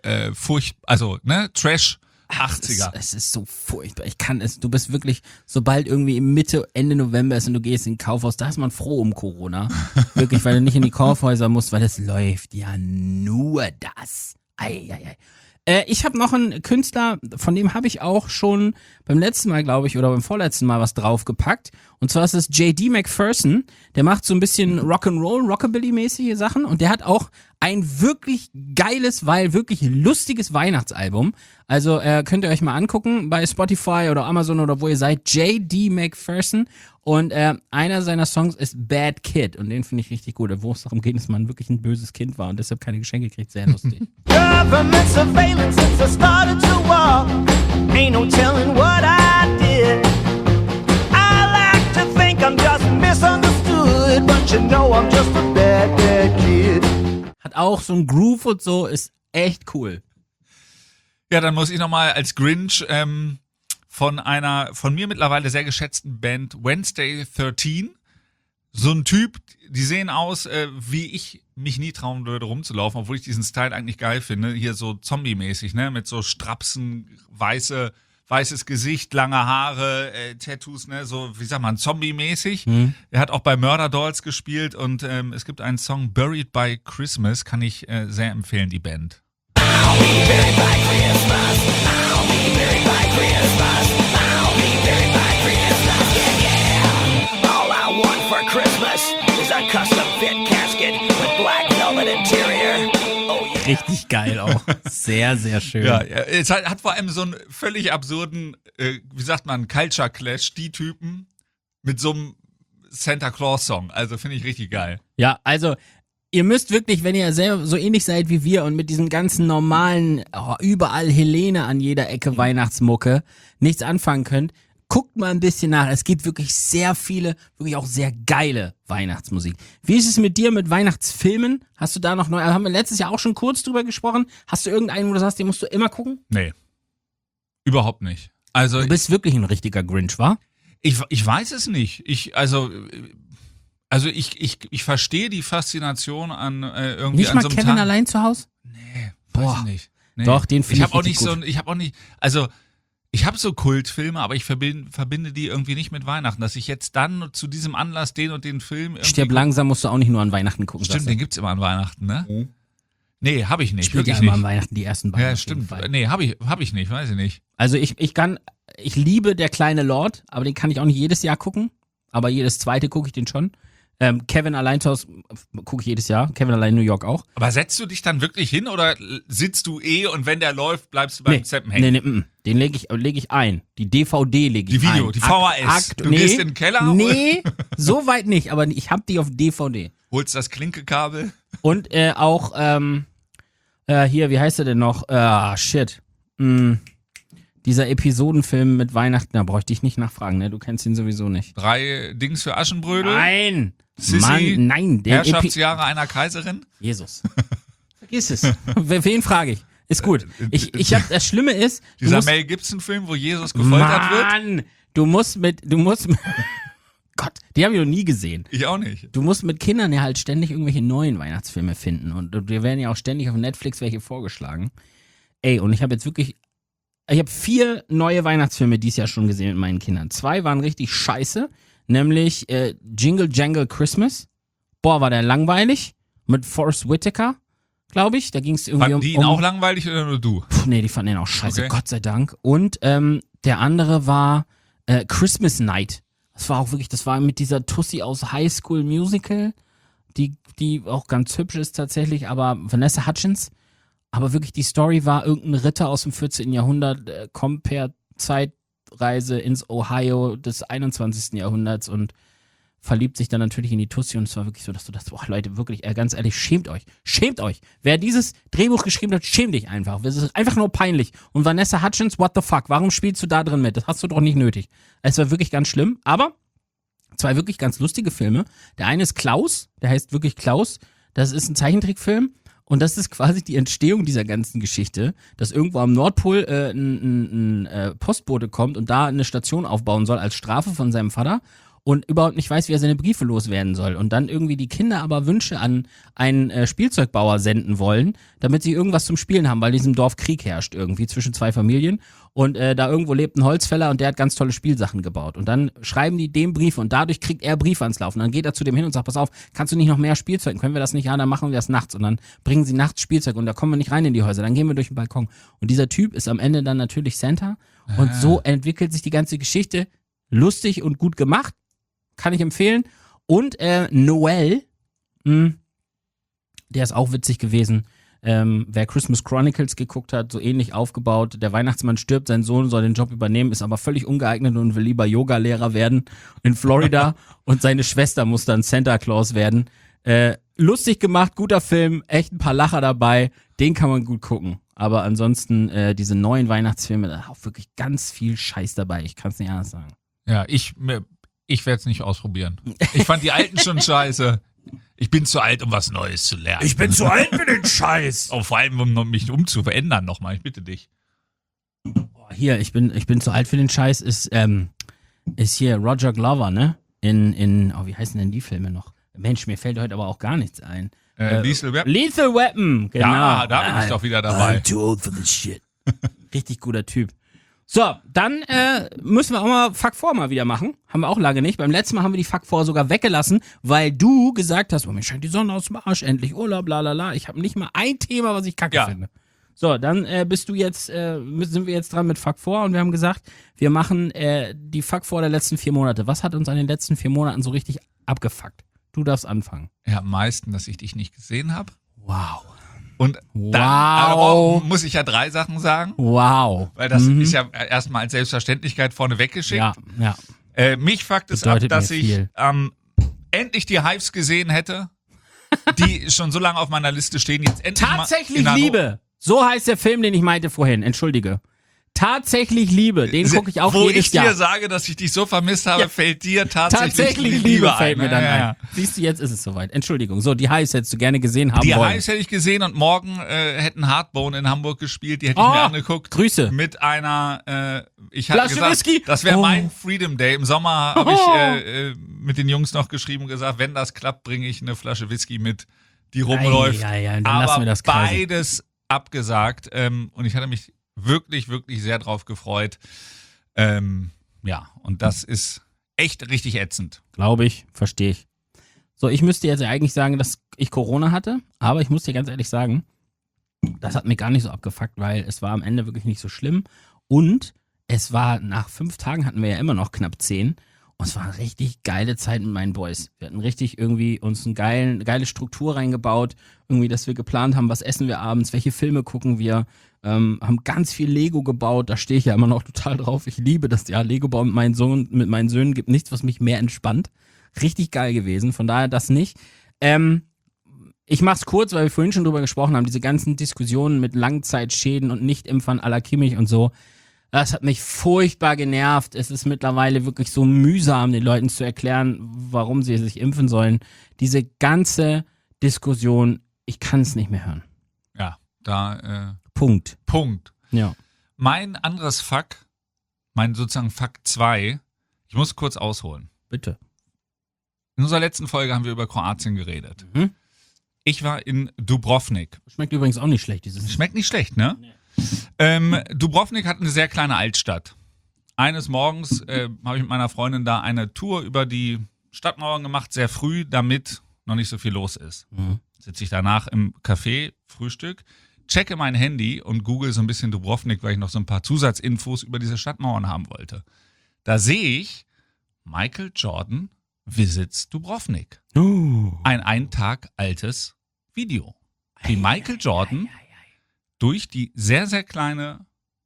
Speaker 3: Trash 80er.
Speaker 2: Es ist so furchtbar. Du bist wirklich, sobald irgendwie Mitte, Ende November ist und du gehst in ein Kaufhaus, da ist man froh um Corona. Wirklich, weil du nicht in die Kaufhäuser musst, weil es läuft ja nur das. Ei. Ich habe noch einen Künstler, von dem habe ich auch schon beim letzten Mal, glaube ich, oder beim vorletzten Mal was draufgepackt. Und zwar ist es J.D. McPherson. Der macht so ein bisschen Rock'n'Roll, Rockabilly-mäßige Sachen. Und der hat auch ein wirklich geiles, weil wirklich lustiges Weihnachtsalbum. Also könnt ihr euch mal angucken bei Spotify oder Amazon oder wo ihr seid. J.D. McPherson. Und einer seiner Songs ist Bad Kid. Und den finde ich richtig gut. Wo es darum geht, dass man wirklich ein böses Kind war und deshalb keine Geschenke kriegt. Sehr lustig.
Speaker 6: government surveillance since I started to walk. Ain't no telling what I did. I like to think I'm just misunderstood, but you know I'm just a bad, bad kid.
Speaker 2: Hat auch so ein Groove und so, ist echt cool.
Speaker 3: Ja, dann muss ich nochmal als Grinch von einer von mir mittlerweile sehr geschätzten Band Wednesday 13, so ein Typ, die sehen aus, wie ich mich nie trauen würde rumzulaufen, obwohl ich diesen Style eigentlich geil finde, hier so Zombie-mäßig, ne, mit so Strapsen, weißes Gesicht, lange Haare, Tattoos, ne, so, wie sagt man, Zombie-mäßig. Er hat auch bei Murder Dolls gespielt und es gibt einen Song Buried by Christmas, kann ich sehr empfehlen, die Band.
Speaker 4: All I want for Christmas is a custom fit casket with black velvet interior. Oh yeah.
Speaker 2: Richtig geil auch. Sehr, sehr schön.
Speaker 3: Ja, es hat vor allem so einen völlig absurden, wie sagt man, Culture Clash, die Typen mit so einem Santa Claus Song. Also finde ich richtig geil.
Speaker 2: Ja, also ihr müsst wirklich, wenn ihr selber so ähnlich seid wie wir und mit diesem ganzen normalen, überall Helene an jeder Ecke Weihnachtsmucke nichts anfangen könnt, guckt mal ein bisschen nach. Es gibt wirklich sehr viele, wirklich auch sehr geile Weihnachtsmusik. Wie ist es mit dir mit Weihnachtsfilmen? Hast du da noch neu, haben wir letztes Jahr auch schon kurz drüber gesprochen. Hast du irgendeinen, wo du sagst, den musst du immer gucken?
Speaker 3: Nee. Überhaupt nicht. Also
Speaker 2: Du bist wirklich ein richtiger Grinch, wa?
Speaker 3: ich weiß es nicht. Ich verstehe die Faszination an irgendwie
Speaker 2: Nicht
Speaker 3: an
Speaker 2: mal
Speaker 3: so einem
Speaker 2: Kevin
Speaker 3: Tag.
Speaker 2: allein zu Hause?
Speaker 3: Weiß
Speaker 2: Boah.
Speaker 3: ich nicht. Nee.
Speaker 2: Doch, den finde ich
Speaker 3: habe auch
Speaker 2: richtig
Speaker 3: nicht
Speaker 2: gut.
Speaker 3: ich habe auch nicht, also ich habe so Kultfilme, aber ich verbinde die irgendwie nicht mit Weihnachten, dass ich jetzt dann zu diesem Anlass den und den Film irgendwie
Speaker 2: Stirb langsam musst du auch nicht nur an Weihnachten gucken.
Speaker 3: Stimmt,
Speaker 2: sagst du.
Speaker 3: den gibt's immer an Weihnachten, ne? Nee, habe ich nicht,
Speaker 2: Spielt ja
Speaker 3: wirklich
Speaker 2: immer an
Speaker 3: nicht.
Speaker 2: Weihnachten die ersten beiden.
Speaker 3: Ja,
Speaker 2: auf jeden
Speaker 3: stimmt.
Speaker 2: Fall.
Speaker 3: Nee, hab ich nicht, weiß ich nicht.
Speaker 2: Also ich liebe Der kleine Lord, aber den kann ich auch nicht jedes Jahr gucken. Aber jedes zweite gucke ich den schon. Kevin allein zu Hause gucke ich jedes Jahr. Kevin allein in New York auch.
Speaker 3: Aber setzt du dich dann wirklich hin oder sitzt du und wenn der läuft, bleibst du beim Zappen hängen?
Speaker 2: Nee. Den leg ich ein. Die DVD lege ich
Speaker 3: Die Video,
Speaker 2: ein.
Speaker 3: die VHS. Du gehst in den Keller
Speaker 2: Nee, so weit nicht, aber ich habe die auf DVD.
Speaker 3: Holst das Klinkekabel.
Speaker 2: Und auch, hier, wie heißt er denn noch? Shit. Dieser Episodenfilm mit Weihnachten, da bräuchte ich nicht nachfragen, ne? Du kennst ihn sowieso nicht.
Speaker 3: 3 Dings für Aschenbrödel.
Speaker 2: Nein!
Speaker 3: Sissi,
Speaker 2: Mann, nein. Der
Speaker 3: Herrschaftsjahre einer Kaiserin.
Speaker 2: Jesus. Vergiss es. Wen frage ich? Ist gut. Das Schlimme ist, du
Speaker 3: Dieser
Speaker 2: musst,
Speaker 3: Mel Gibson-Film, wo Jesus gefoltert wird.
Speaker 2: Mann, du musst Gott, die habe ich noch nie gesehen.
Speaker 3: Ich auch nicht.
Speaker 2: Du musst mit Kindern ja halt ständig irgendwelche neuen Weihnachtsfilme finden und wir werden ja auch ständig auf Netflix welche vorgeschlagen. Ey, und ich habe 4 neue Weihnachtsfilme dieses Jahr schon gesehen mit meinen Kindern. 2 waren richtig scheiße, nämlich Jingle Jangle Christmas. Boah, war der langweilig. Mit Forrest Whitaker, glaube ich. Da ging es irgendwie
Speaker 3: Fanden die ihn auch langweilig oder nur du?
Speaker 2: Nee, die fanden ihn auch scheiße,
Speaker 3: Okay.
Speaker 2: Gott sei Dank. Und der andere war Christmas Night. Das war mit dieser Tussi aus High School Musical, die auch ganz hübsch ist tatsächlich, aber Vanessa Hudgens. Aber wirklich, die Story war, irgendein Ritter aus dem 14. Jahrhundert kommt per Zeitreise ins Ohio des 21. Jahrhunderts und verliebt sich dann natürlich in die Tussi und es war wirklich so, dass du das, boah Leute, wirklich, ganz ehrlich, schämt euch. Wer dieses Drehbuch geschrieben hat, schäm dich einfach. Es ist einfach nur peinlich. Und Vanessa Hudgens, what the fuck, warum spielst du da drin mit? Das hast du doch nicht nötig. Es war wirklich ganz schlimm, aber 2 wirklich ganz lustige Filme. Der eine ist Klaus, der heißt wirklich Klaus. Das ist ein Zeichentrickfilm. Und das ist quasi die Entstehung dieser ganzen Geschichte, dass irgendwo am Nordpol ein Postbote kommt und da eine Station aufbauen soll als Strafe von seinem Vater und überhaupt nicht weiß, wie er seine Briefe loswerden soll. Und dann irgendwie die Kinder aber Wünsche an einen Spielzeugbauer senden wollen, damit sie irgendwas zum Spielen haben, weil in diesem Dorf Krieg herrscht irgendwie zwischen 2 Familien. Und da irgendwo lebt ein Holzfäller und der hat ganz tolle Spielsachen gebaut. Und dann schreiben die dem Briefe und dadurch kriegt er Briefe ans Laufen. Dann geht er zu dem hin und sagt, pass auf, kannst du nicht noch mehr Spielzeug? Können wir das nicht? Ja, dann machen wir das nachts. Und dann bringen sie nachts Spielzeug und da kommen wir nicht rein in die Häuser. Dann gehen wir durch den Balkon. Und dieser Typ ist am Ende dann natürlich Santa. Und so entwickelt sich die ganze Geschichte. Lustig und gut gemacht. Kann ich empfehlen. Und Noel, der ist auch witzig gewesen. Wer Christmas Chronicles geguckt hat, so ähnlich aufgebaut. Der Weihnachtsmann stirbt, sein Sohn soll den Job übernehmen, ist aber völlig ungeeignet und will lieber Yoga-Lehrer werden in Florida. Und seine Schwester muss dann Santa Claus werden. Lustig gemacht, guter Film, echt ein paar Lacher dabei. Den kann man gut gucken. Aber ansonsten diese neuen Weihnachtsfilme, da ist auch wirklich ganz viel Scheiß dabei. Ich kann es nicht anders sagen.
Speaker 3: Ja, ich werde es nicht ausprobieren. Ich fand die alten schon scheiße. Ich bin zu alt, um was Neues zu lernen.
Speaker 1: Ich bin zu alt für den Scheiß.
Speaker 3: Auch vor allem, um mich umzuverändern nochmal. Ich bitte dich.
Speaker 2: Hier, ich bin zu alt für den Scheiß, ist hier Roger Glover, ne? Wie heißen denn die Filme noch? Mensch, mir fällt heute aber auch gar nichts ein.
Speaker 3: Lethal Weapon?
Speaker 2: Lethal Weapon, genau.
Speaker 3: Ja, da bin ich doch wieder dabei.
Speaker 1: I'm too old for this shit.
Speaker 2: Richtig guter Typ. So, dann müssen wir auch mal Fuck 4 mal wieder machen. Haben wir auch lange nicht. Beim letzten Mal haben wir die Fuck 4 sogar weggelassen, weil du gesagt hast, oh, mir scheint die Sonne aus dem Arsch, endlich Urlaub, lalala. Ich habe nicht mal ein Thema, was ich kacke finde. So, dann sind wir jetzt dran mit Fuck 4 und wir haben gesagt, wir machen die Fuck 4 der letzten 4 Monate. Was hat uns an den letzten 4 Monaten so richtig abgefuckt? Du darfst anfangen.
Speaker 3: Ja, am meisten, dass ich dich nicht gesehen habe.
Speaker 2: Wow.
Speaker 3: Und dann aber muss ich ja 3 Sachen sagen.
Speaker 2: Wow.
Speaker 3: Weil das ist ja erstmal als Selbstverständlichkeit vorne weggeschickt.
Speaker 2: Ja.
Speaker 3: Mich fuckt es
Speaker 2: Bedeutet
Speaker 3: ab, dass
Speaker 2: mir
Speaker 3: ich
Speaker 2: viel.
Speaker 3: endlich die Hives gesehen hätte, die schon so lange auf meiner Liste stehen. Jetzt endlich
Speaker 2: Tatsächlich
Speaker 3: mal
Speaker 2: Liebe. So heißt der Film, den ich meinte vorhin. Entschuldige. tatsächlich liebe, den gucke ich auch
Speaker 3: Wo
Speaker 2: jedes
Speaker 3: ich
Speaker 2: Jahr.
Speaker 3: dir sage, dass ich dich so vermisst habe,
Speaker 2: Ja.
Speaker 3: fällt dir tatsächlich
Speaker 2: Liebe
Speaker 3: ein.
Speaker 2: fällt mir dann
Speaker 3: Ja, ja.
Speaker 2: ein. Siehst du, jetzt ist es soweit. Entschuldigung. So, die Highs hättest du gerne gesehen haben
Speaker 3: Die
Speaker 2: wollen.
Speaker 3: Highs hätte ich gesehen und morgen hätten Hardbone in Hamburg gespielt, die hätte ich mir angeguckt.
Speaker 2: Grüße.
Speaker 3: Mit einer, ich hatte
Speaker 2: Flasche
Speaker 3: gesagt,
Speaker 2: Whisky.
Speaker 3: das wäre
Speaker 2: Oh.
Speaker 3: mein Freedom Day. Im Sommer habe ich mit den Jungs noch geschrieben und gesagt, wenn das klappt, bringe ich eine Flasche Whisky mit, die rumläuft.
Speaker 2: Ja, dann
Speaker 3: Aber
Speaker 2: lassen wir das kreisen.
Speaker 3: beides abgesagt und ich hatte mich wirklich, wirklich sehr drauf gefreut. Ja, und das ist echt richtig ätzend.
Speaker 2: Glaube ich, verstehe ich. So, ich müsste jetzt eigentlich sagen, dass ich Corona hatte, aber ich muss dir ganz ehrlich sagen, das hat mich gar nicht so abgefuckt, weil es war am Ende wirklich nicht so schlimm und es war, nach 5 Tagen hatten wir ja immer noch knapp 10 und es war eine richtig geile Zeit mit meinen Boys. Wir hatten richtig irgendwie uns eine geile Struktur reingebaut, irgendwie, dass wir geplant haben, was essen wir abends, welche Filme gucken wir, haben ganz viel Lego gebaut, da stehe ich ja immer noch total drauf. Ich liebe das, ja, Lego bauen mit meinen Söhnen gibt nichts, was mich mehr entspannt. Richtig geil gewesen, von daher das nicht. Ich mach's kurz, weil wir vorhin schon drüber gesprochen haben, diese ganzen Diskussionen mit Langzeitschäden und Nichtimpfern à la Kimmich und so, das hat mich furchtbar genervt. Es ist mittlerweile wirklich so mühsam, den Leuten zu erklären, warum sie sich impfen sollen. Diese ganze Diskussion, ich kann es nicht mehr hören.
Speaker 3: Ja, da
Speaker 2: Punkt.
Speaker 3: Punkt.
Speaker 2: Ja.
Speaker 3: Mein anderes Fuck, mein sozusagen Fuck 2, ich muss kurz ausholen.
Speaker 2: Bitte.
Speaker 3: In unserer letzten Folge haben wir über Kroatien geredet.
Speaker 2: Mhm.
Speaker 3: Ich war in Dubrovnik.
Speaker 2: Schmeckt übrigens auch nicht schlecht, dieses.
Speaker 3: Schmeckt nicht schlecht, ne? Dubrovnik hat eine sehr kleine Altstadt. Eines Morgens habe ich mit meiner Freundin da eine Tour über die Stadtmauern gemacht, sehr früh, damit noch nicht so viel los ist.
Speaker 2: Mhm.
Speaker 3: Sitze ich danach im Café, Frühstück, checke mein Handy und google so ein bisschen Dubrovnik, weil ich noch so ein paar Zusatzinfos über diese Stadtmauern haben wollte. Da sehe ich, Michael Jordan visits Dubrovnik. Ein Tag altes Video. Wie Michael Jordan durch die sehr, sehr kleine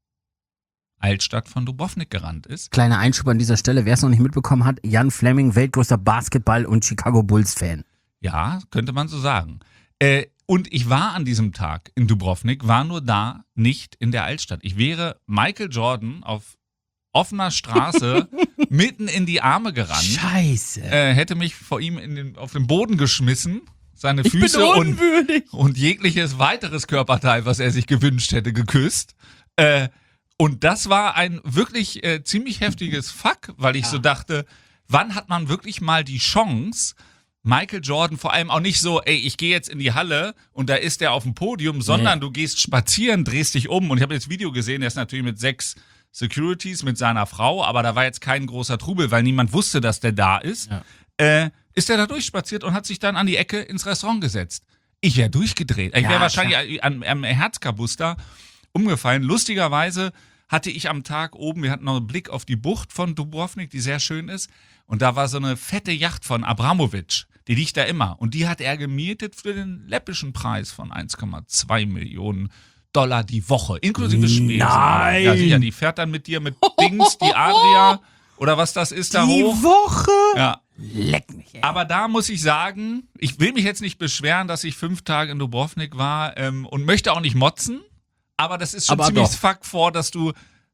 Speaker 3: Altstadt von Dubrovnik gerannt ist.
Speaker 2: Kleiner Einschub an dieser Stelle, wer es noch nicht mitbekommen hat, Jan Fleming, weltgrößter Basketball- und Chicago Bulls-Fan.
Speaker 3: Ja, könnte man so sagen. Und ich war an diesem Tag in Dubrovnik, war nur da, nicht in der Altstadt. Ich wäre Michael Jordan auf offener Straße mitten in die Arme gerannt.
Speaker 2: Scheiße.
Speaker 3: Hätte mich vor ihm auf den Boden geschmissen, seine Füße und jegliches weiteres Körperteil, was er sich gewünscht hätte, geküsst. Und das war ein wirklich ziemlich heftiges Fuck, weil ich so dachte, wann hat man wirklich mal die Chance, Michael Jordan vor allem auch nicht so, ey, ich gehe jetzt in die Halle und da ist er auf dem Podium, sondern du gehst spazieren, drehst dich um und ich habe jetzt Video gesehen, der ist natürlich mit 6 Securities, mit seiner Frau, aber da war jetzt kein großer Trubel, weil niemand wusste, dass der da ist. Ja. Ist er da durchspaziert und hat sich dann an die Ecke ins Restaurant gesetzt. Ich wäre durchgedreht. Ich wäre wahrscheinlich am Herzkabuster umgefallen. Lustigerweise hatte ich am Tag oben, wir hatten noch einen Blick auf die Bucht von Dubrovnik, die sehr schön ist. Und da war so eine fette Yacht von Abramovic. Die liegt da immer. Und die hat er gemietet für den läppischen Preis von 1,2 Millionen $, die Woche. Inklusive Spesen.
Speaker 2: Nein!
Speaker 3: Ja, sicher. Die fährt dann mit dir mit Dings, die Adria oder was das ist, da
Speaker 2: Die
Speaker 3: hoch.
Speaker 2: Woche?
Speaker 3: Ja.
Speaker 2: Leck mich, ey.
Speaker 3: Aber da muss ich sagen, ich will mich jetzt nicht beschweren, dass ich 5 Tage in Dubrovnik war und möchte auch nicht motzen, aber das ist schon
Speaker 2: Aber
Speaker 3: ziemlich
Speaker 2: doch.
Speaker 3: fuck vor, dass du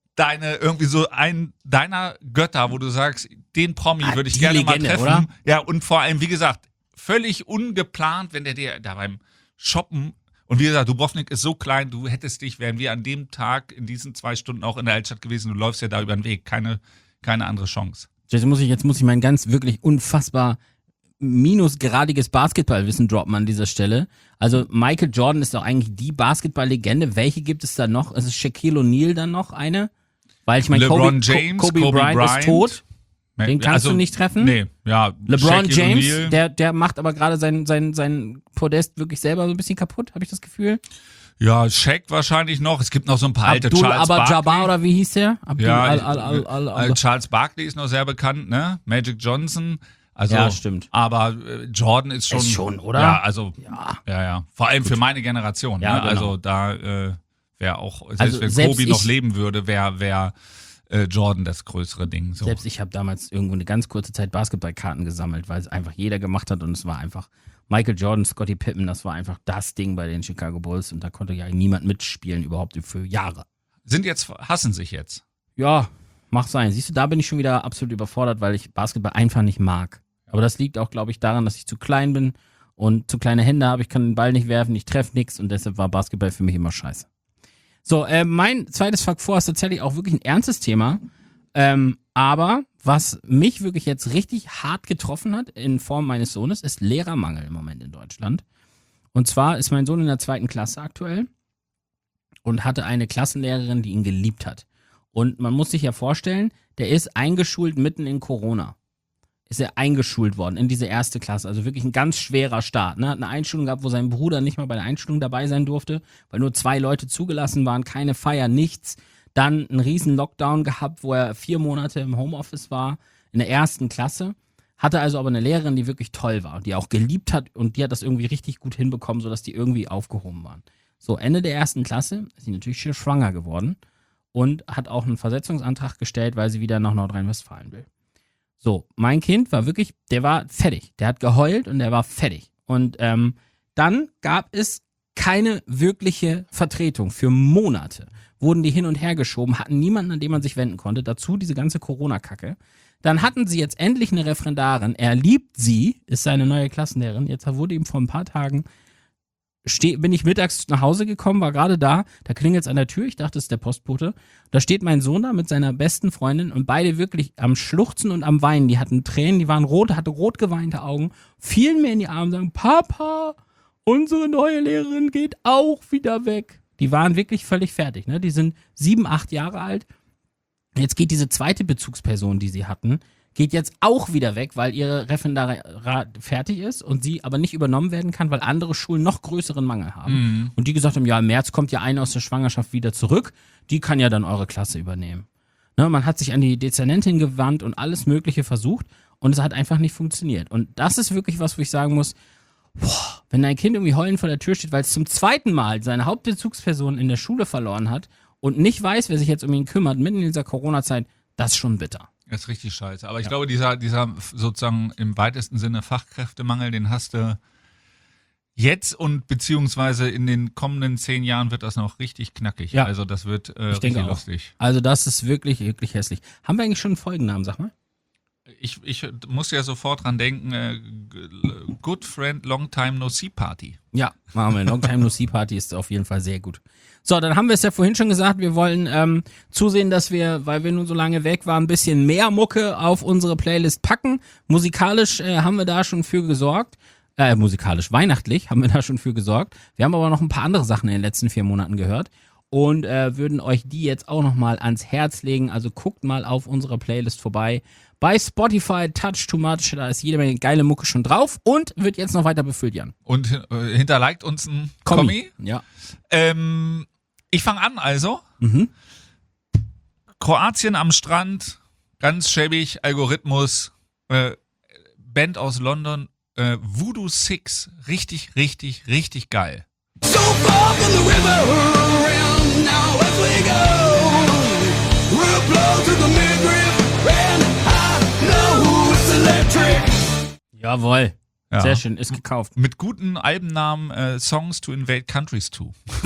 Speaker 3: deiner Götter, wo du sagst, den Promi würde ich
Speaker 2: die
Speaker 3: gerne
Speaker 2: Legende,
Speaker 3: mal treffen.
Speaker 2: oder?
Speaker 3: Ja, und vor allem, wie gesagt, völlig ungeplant, wenn der dir da beim Shoppen, und wie gesagt, Dubrovnik ist so klein, du hättest dich, wären wir an dem Tag in diesen 2 Stunden auch in der Altstadt gewesen, du läufst ja da über den Weg, keine andere Chance.
Speaker 2: Jetzt muss ich mein ganz wirklich unfassbar minusgeradiges Basketballwissen droppen an dieser Stelle. Also Michael Jordan ist doch eigentlich die Basketball-Legende. Welche gibt es da noch? Ist es Shaquille O'Neal dann noch eine? Weil ich meine,
Speaker 3: LeBron James,
Speaker 2: Kobe Bryant ist tot. Den kannst du nicht treffen?
Speaker 3: Nee, ja.
Speaker 2: LeBron
Speaker 3: Shaquille
Speaker 2: James,
Speaker 3: O'Neal.
Speaker 2: der macht aber gerade sein Podest wirklich selber so ein bisschen kaputt, habe ich das Gefühl.
Speaker 3: Ja, Shaq wahrscheinlich noch. Es gibt noch so ein paar alte
Speaker 2: Abdul
Speaker 3: Charles
Speaker 2: Jabbar
Speaker 3: Barkley.
Speaker 2: oder wie hieß der? Abdul
Speaker 3: Ja, Charles Barkley ist noch sehr bekannt, ne? Magic Johnson. Also,
Speaker 2: Ja, stimmt.
Speaker 3: Aber Jordan ist schon.
Speaker 2: Ist schon, oder?
Speaker 3: Ja, also.
Speaker 2: Ja.
Speaker 3: Ja. Vor allem für meine Generation.
Speaker 2: Ja,
Speaker 3: ne?
Speaker 2: genau.
Speaker 3: Also da wäre auch, selbst
Speaker 2: Also
Speaker 3: wenn
Speaker 2: selbst
Speaker 3: Kobe noch
Speaker 2: ich-
Speaker 3: leben würde, wäre Jordan das größere Ding. So.
Speaker 2: Selbst ich habe damals irgendwo eine ganz kurze Zeit Basketballkarten gesammelt, weil es einfach jeder gemacht hat und es war einfach Michael Jordan, Scottie Pippen, das war einfach das Ding bei den Chicago Bulls und da konnte ja niemand mitspielen überhaupt für Jahre.
Speaker 3: hassen sich jetzt.
Speaker 2: Ja, mag sein. Siehst du, da bin ich schon wieder absolut überfordert, weil ich Basketball einfach nicht mag. Aber das liegt auch, glaube ich, daran, dass ich zu klein bin und zu kleine Hände habe. Ich kann den Ball nicht werfen, ich treffe nichts und deshalb war Basketball für mich immer scheiße. So, mein zweites Fakt vor ist tatsächlich auch wirklich ein ernstes Thema. Aber was mich wirklich jetzt richtig hart getroffen hat in Form meines Sohnes, ist Lehrermangel im Moment in Deutschland. Und zwar ist mein Sohn in der 2. Klasse aktuell und hatte eine Klassenlehrerin, die ihn geliebt hat. Und man muss sich ja vorstellen, der ist eingeschult mitten in Corona. Ist er eingeschult worden in diese 1. Klasse. Also wirklich ein ganz schwerer Start. Ne? Hat eine Einschulung gehabt, wo sein Bruder nicht mal bei der Einschulung dabei sein durfte, weil nur 2 Leute zugelassen waren, keine Feier, nichts. Dann einen riesen Lockdown gehabt, wo er 4 Monate im Homeoffice war, in der 1. Klasse. Hatte also aber eine Lehrerin, die wirklich toll war und die auch geliebt hat und die hat das irgendwie richtig gut hinbekommen, sodass die irgendwie aufgehoben waren. So, Ende der 1. Klasse ist sie natürlich schon schwanger geworden und hat auch einen Versetzungsantrag gestellt, weil sie wieder nach Nordrhein-Westfalen will. So, mein Kind war wirklich, der war fertig. Der hat geheult und der war fertig. Und dann gab es keine wirkliche Vertretung. Für Monate wurden die hin und her geschoben, hatten niemanden, an den man sich wenden konnte. Dazu diese ganze Corona-Kacke. Dann hatten sie jetzt endlich eine Referendarin. Er liebt sie, ist seine neue Klassenlehrerin. Jetzt wurde ihm vor ein paar Tagen, bin ich mittags nach Hause gekommen, war gerade da klingelt es an der Tür, ich dachte, es ist der Postbote. Da steht mein Sohn da mit seiner besten Freundin und beide wirklich am Schluchzen und am Weinen. Die hatten Tränen, die waren rot, hatte rot geweinte Augen, fielen mir in die Arme und sagen, Papa, unsere neue Lehrerin geht auch wieder weg. Die waren wirklich völlig fertig, ne? Die sind 7, 8 Jahre alt. Jetzt geht diese zweite Bezugsperson, die sie hatten, geht jetzt auch wieder weg, weil ihre Referendarat fertig ist und sie aber nicht übernommen werden kann, weil andere Schulen noch größeren Mangel haben. Mhm. Und die gesagt haben, ja, im März kommt ja eine aus der Schwangerschaft wieder zurück, die kann ja dann eure Klasse übernehmen. Ne, man hat sich an die Dezernentin gewandt und alles Mögliche versucht und es hat einfach nicht funktioniert. Und das ist wirklich was, wo ich sagen muss, boah, wenn dein Kind irgendwie heulend vor der Tür steht, weil es zum 2. Mal seine Hauptbezugsperson in der Schule verloren hat und nicht weiß, wer sich jetzt um ihn kümmert, mitten in dieser Corona-Zeit, das ist schon bitter.
Speaker 3: Das ist richtig scheiße. Aber ich glaube, dieser sozusagen im weitesten Sinne Fachkräftemangel, den hast du jetzt und beziehungsweise in den kommenden 10 Jahren wird das noch richtig knackig.
Speaker 2: Ja.
Speaker 3: Also das wird
Speaker 2: ich
Speaker 3: richtig
Speaker 2: denke
Speaker 3: lustig.
Speaker 2: Auch. Also das ist wirklich, wirklich hässlich. Haben wir eigentlich schon einen Folgennamen, sag mal?
Speaker 3: Ich muss ja sofort dran denken, Good Friend Long Time No See Party.
Speaker 2: Ja, machen wir. Long Time No See Party ist auf jeden Fall sehr gut. So, dann haben wir es ja vorhin schon gesagt, wir wollen zusehen, dass wir, weil wir nun so lange weg waren, ein bisschen mehr Mucke auf unsere Playlist packen. Musikalisch haben wir da schon für gesorgt. Weihnachtlich haben wir da schon für gesorgt. Wir haben aber noch ein paar andere Sachen in den letzten 4 Monaten gehört und würden euch die jetzt auch nochmal ans Herz legen. Also guckt mal auf unserer Playlist vorbei. Bei Spotify, Touch Too Much, da ist jede Menge geile Mucke schon drauf und wird jetzt noch weiter befüllt, Jan.
Speaker 3: Und hinterliked uns ein Kommi.
Speaker 2: Ja.
Speaker 3: Ich fange an also.
Speaker 2: Mhm.
Speaker 3: Kroatien am Strand, ganz schäbig, Algorithmus, Band aus London, Voodoo Six, richtig, richtig, richtig geil.
Speaker 4: So far from the river, around now as we go. We'll blow to the midriff, and I know it's electric.
Speaker 2: Jawohl.
Speaker 3: Ja.
Speaker 2: Sehr schön, ist gekauft.
Speaker 3: Mit guten Albennamen Songs to Invade Countries 2.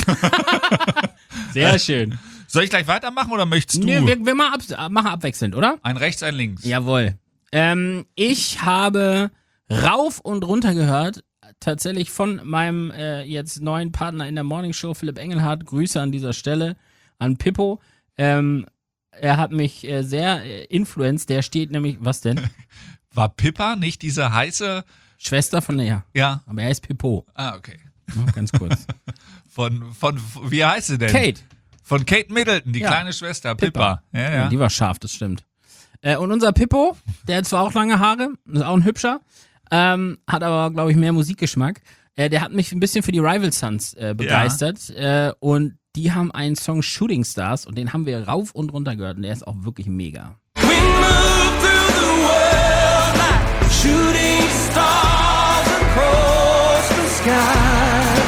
Speaker 2: Sehr schön.
Speaker 3: Soll ich gleich weitermachen oder möchtest du?
Speaker 2: Nee, wir machen abwechselnd, oder?
Speaker 3: Ein rechts, ein links.
Speaker 2: Jawohl. Ich habe rauf und runter gehört, tatsächlich von meinem jetzt neuen Partner in der Morning Show, Philipp Engelhardt. Grüße an dieser Stelle an Pippo. Er hat mich sehr influenced. Der steht nämlich, was denn?
Speaker 3: War Pippa nicht diese heiße
Speaker 2: Schwester von der,
Speaker 3: Ja.
Speaker 2: aber er ist Pippo.
Speaker 3: Ah, okay.
Speaker 2: Ja, ganz kurz.
Speaker 3: Von wie heißt sie denn?
Speaker 2: Kate.
Speaker 3: Von Kate Middleton, die
Speaker 2: Ja.
Speaker 3: kleine Schwester, Pippa. Ja.
Speaker 2: Die war scharf, das stimmt. Und unser Pippo, der hat zwar auch lange Haare, ist auch ein hübscher, hat aber, glaube ich, mehr Musikgeschmack. Der hat mich ein bisschen für die Rival Sons begeistert. Und die haben einen Song Shooting Stars und den haben wir rauf und runter gehört und der ist auch wirklich mega.
Speaker 4: We move through the world like shooting stars across the sky.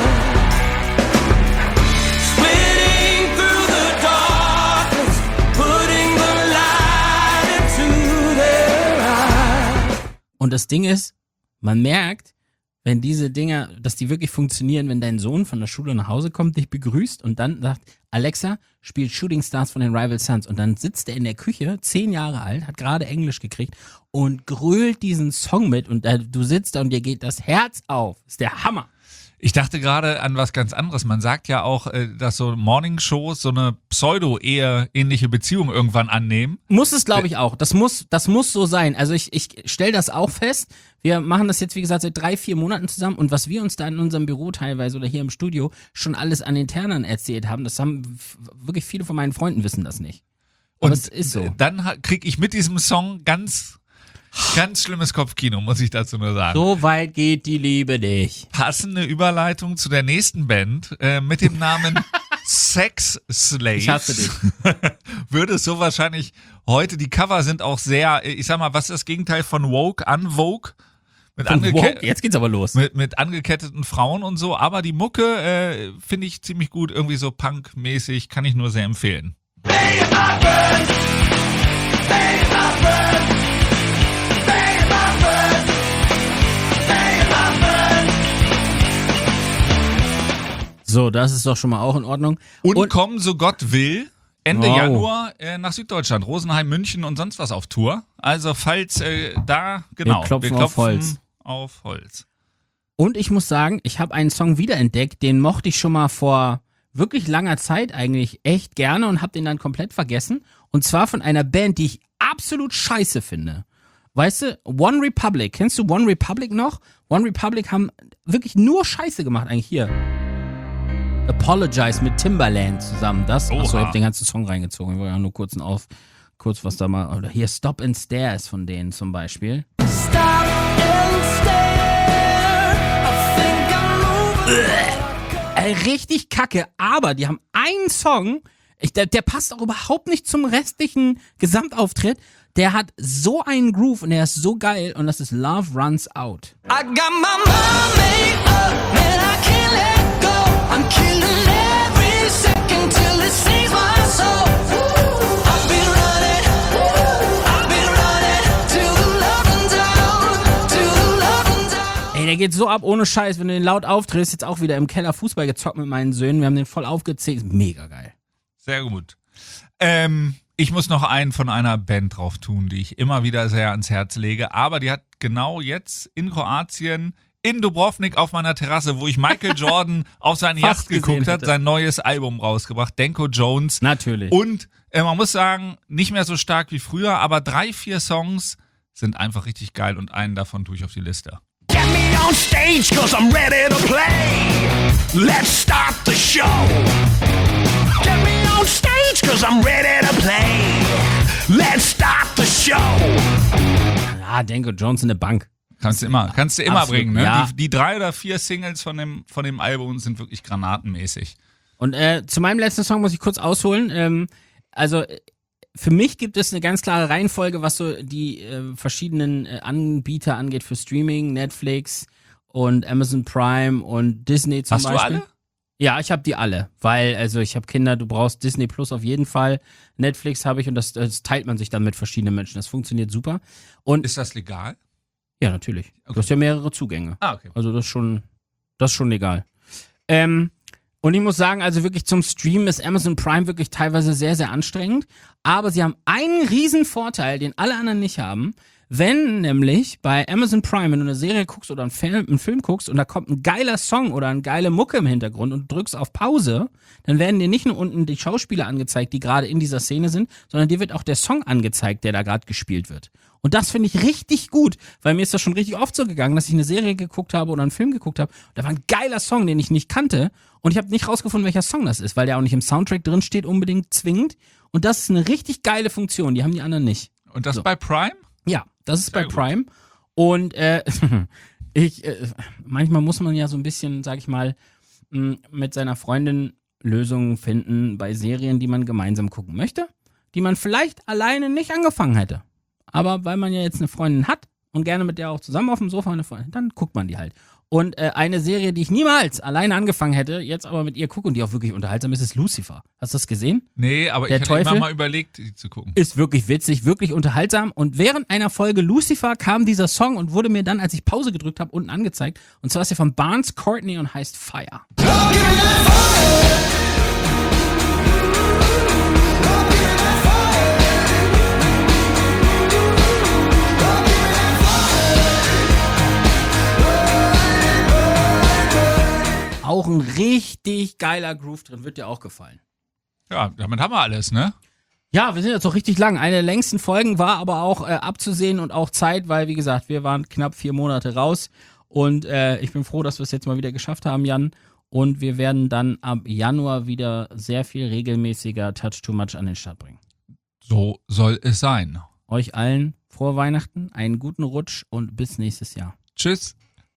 Speaker 4: Splitting through the darkness, putting the light into their eyes.
Speaker 2: Und das Ding ist, man merkt, wenn diese Dinger, dass die wirklich funktionieren, wenn dein Sohn von der Schule nach Hause kommt, dich begrüßt und dann sagt, Alexa, spielt Shooting Stars von den Rival Sons. Und dann sitzt er in der Küche, 10 Jahre alt, hat gerade Englisch gekriegt und grölt diesen Song mit und du sitzt da und dir geht das Herz auf. Ist der Hammer.
Speaker 3: Ich dachte gerade an was ganz anderes. Man sagt ja auch, dass so Morningshows so eine Pseudo-Ehe-ähnliche Beziehung irgendwann annehmen.
Speaker 2: Muss es, glaube ich, auch. Das muss so sein. Also ich stelle das auch fest. Wir machen das jetzt, wie gesagt, seit 3-4 Monaten zusammen. Und was wir uns da in unserem Büro teilweise oder hier im Studio schon alles an Internern erzählt haben, das haben wirklich viele von meinen Freunden wissen das nicht. Aber es ist so.
Speaker 3: Dann kriege ich mit diesem Song ganz schlimmes Kopfkino, muss ich dazu nur sagen.
Speaker 2: So weit geht die Liebe nicht.
Speaker 3: Passende Überleitung zu der nächsten Band mit dem Namen Sex Slave.
Speaker 2: Ich hasse dich.
Speaker 3: Würde es so wahrscheinlich heute, die Cover sind auch sehr, ich sag mal, was ist das Gegenteil von Woke? Unwoke?
Speaker 2: Jetzt geht's aber los.
Speaker 3: Mit angeketteten Frauen und so, aber die Mucke finde ich ziemlich gut, irgendwie so Punk-mäßig, kann ich nur sehr empfehlen.
Speaker 2: So, das ist doch schon mal auch in Ordnung.
Speaker 3: Und kommen, so Gott will, Ende
Speaker 2: Wow.
Speaker 3: Januar nach Süddeutschland, Rosenheim, München und sonst was auf Tour. Also falls da, genau.
Speaker 2: Wir klopfen auf Holz.
Speaker 3: Auf Holz.
Speaker 2: Und ich muss sagen, ich habe einen Song wiederentdeckt, den mochte ich schon mal vor wirklich langer Zeit eigentlich echt gerne und habe den dann komplett vergessen. Und zwar von einer Band, die ich absolut scheiße finde. Weißt du, One Republic, kennst du One Republic noch? One Republic haben wirklich nur Scheiße gemacht eigentlich hier. Apologize mit Timbaland zusammen. Das, achso, ich hab den ganzen Song reingezogen. Ich wollte ja nur kurz was da mal, oder hier Stop and Stare ist von denen zum Beispiel.
Speaker 4: Stop and stare. I think I'm moving.
Speaker 2: Richtig kacke, aber die haben einen Song, der passt auch überhaupt nicht zum restlichen Gesamtauftritt. Der hat so einen Groove und der ist so geil und das ist Love Runs Out.
Speaker 4: I got my mind made up and I can't let go. I'm killing every second till it saves my soul. I've been running till the love runs out, till the love runs out.
Speaker 2: Ey, der geht so ab ohne Scheiß, wenn du den laut aufdrehst, jetzt auch wieder im Keller Fußball gezockt mit meinen Söhnen. Wir haben den voll aufgezählt. Mega geil.
Speaker 3: Sehr gut. Ich muss noch einen von einer Band drauf tun, die ich immer wieder sehr ans Herz lege. Aber die hat genau jetzt in Kroatien, in Dubrovnik auf meiner Terrasse, wo ich Michael Jordan auf seine
Speaker 2: Fast
Speaker 3: Yacht geguckt
Speaker 2: gesehen
Speaker 3: hat, sein neues Album rausgebracht, Danko Jones.
Speaker 2: Natürlich.
Speaker 3: Und man muss sagen, nicht mehr so stark wie früher, aber 3-4 Songs sind einfach richtig geil und einen davon tue ich auf die Liste.
Speaker 1: Get me on stage cause I'm ready to play. Let's start the show. Get me on stage cause I'm ready to play. Let's start the show.
Speaker 2: Ja, Danko Jones in der Bank.
Speaker 3: Kannst du immer
Speaker 2: Absolut,
Speaker 3: bringen, ne?
Speaker 2: ja.
Speaker 3: Die 3 oder 4 Singles von dem Album sind wirklich granatenmäßig.
Speaker 2: Und zu meinem letzten Song muss ich kurz ausholen. Also für mich gibt es eine ganz klare Reihenfolge, was so die verschiedenen Anbieter angeht für Streaming, Netflix und Amazon Prime und Disney zum Beispiel.
Speaker 3: Hast du alle?
Speaker 2: Ja, ich habe die alle, weil also ich habe Kinder, du brauchst Disney Plus auf jeden Fall, Netflix habe ich und das teilt man sich dann mit verschiedenen Menschen. Das funktioniert super. Und
Speaker 3: Ist das legal?
Speaker 2: ja, natürlich. Du hast ja mehrere Zugänge.
Speaker 3: Ah, okay.
Speaker 2: Also das ist schon legal. Und ich muss sagen, also wirklich zum Streamen ist Amazon Prime wirklich teilweise sehr, sehr anstrengend. Aber sie haben einen riesen Vorteil, den alle anderen nicht haben. Wenn nämlich bei Amazon Prime, wenn du eine Serie guckst oder einen Film guckst und da kommt ein geiler Song oder eine geile Mucke im Hintergrund und du drückst auf Pause, dann werden dir nicht nur unten die Schauspieler angezeigt, die gerade in dieser Szene sind, sondern dir wird auch der Song angezeigt, der da gerade gespielt wird. Und das finde ich richtig gut, weil mir ist das schon richtig oft so gegangen, dass ich eine Serie geguckt habe oder einen Film geguckt habe. Da war ein geiler Song, den ich nicht kannte und ich habe nicht rausgefunden, welcher Song das ist, weil der auch nicht im Soundtrack drin steht, unbedingt zwingend. Und das ist eine richtig geile Funktion, die haben die anderen nicht.
Speaker 3: Und das
Speaker 2: So.
Speaker 3: bei Prime?
Speaker 2: Ja, das ist bei
Speaker 3: Sehr gut.
Speaker 2: Prime. Und manchmal muss man ja so ein bisschen, sag ich mal, mit seiner Freundin Lösungen finden bei Serien, die man gemeinsam gucken möchte, die man vielleicht alleine nicht angefangen hätte. Aber weil man ja jetzt eine Freundin hat und gerne mit der auch zusammen auf dem Sofa, dann guckt man die halt. Und eine Serie, die ich niemals alleine angefangen hätte, jetzt aber mit ihr gucke und die auch wirklich unterhaltsam ist Lucifer. Hast du das gesehen?
Speaker 3: Nee, aber
Speaker 2: Der
Speaker 3: ich hatte immer
Speaker 2: Teufel?
Speaker 3: mal überlegt, die zu gucken.
Speaker 2: Ist wirklich witzig, wirklich unterhaltsam. Und während einer Folge Lucifer kam dieser Song und wurde mir dann, als ich Pause gedrückt habe, unten angezeigt. Und zwar ist er von Barnes Courtney und heißt Fire. Auch ein richtig geiler Groove drin, wird dir auch gefallen.
Speaker 3: Ja, damit haben wir alles, ne?
Speaker 2: Ja, wir sind jetzt auch richtig lang. Eine der längsten Folgen war aber auch abzusehen und auch Zeit, weil, wie gesagt, wir waren knapp 4 Monate raus. Und ich bin froh, dass wir es jetzt mal wieder geschafft haben, Jan. Und wir werden dann ab Januar wieder sehr viel regelmäßiger Touch Too Much an den Start bringen.
Speaker 3: So soll es sein.
Speaker 2: Euch allen frohe Weihnachten, einen guten Rutsch und bis nächstes Jahr.
Speaker 3: Tschüss.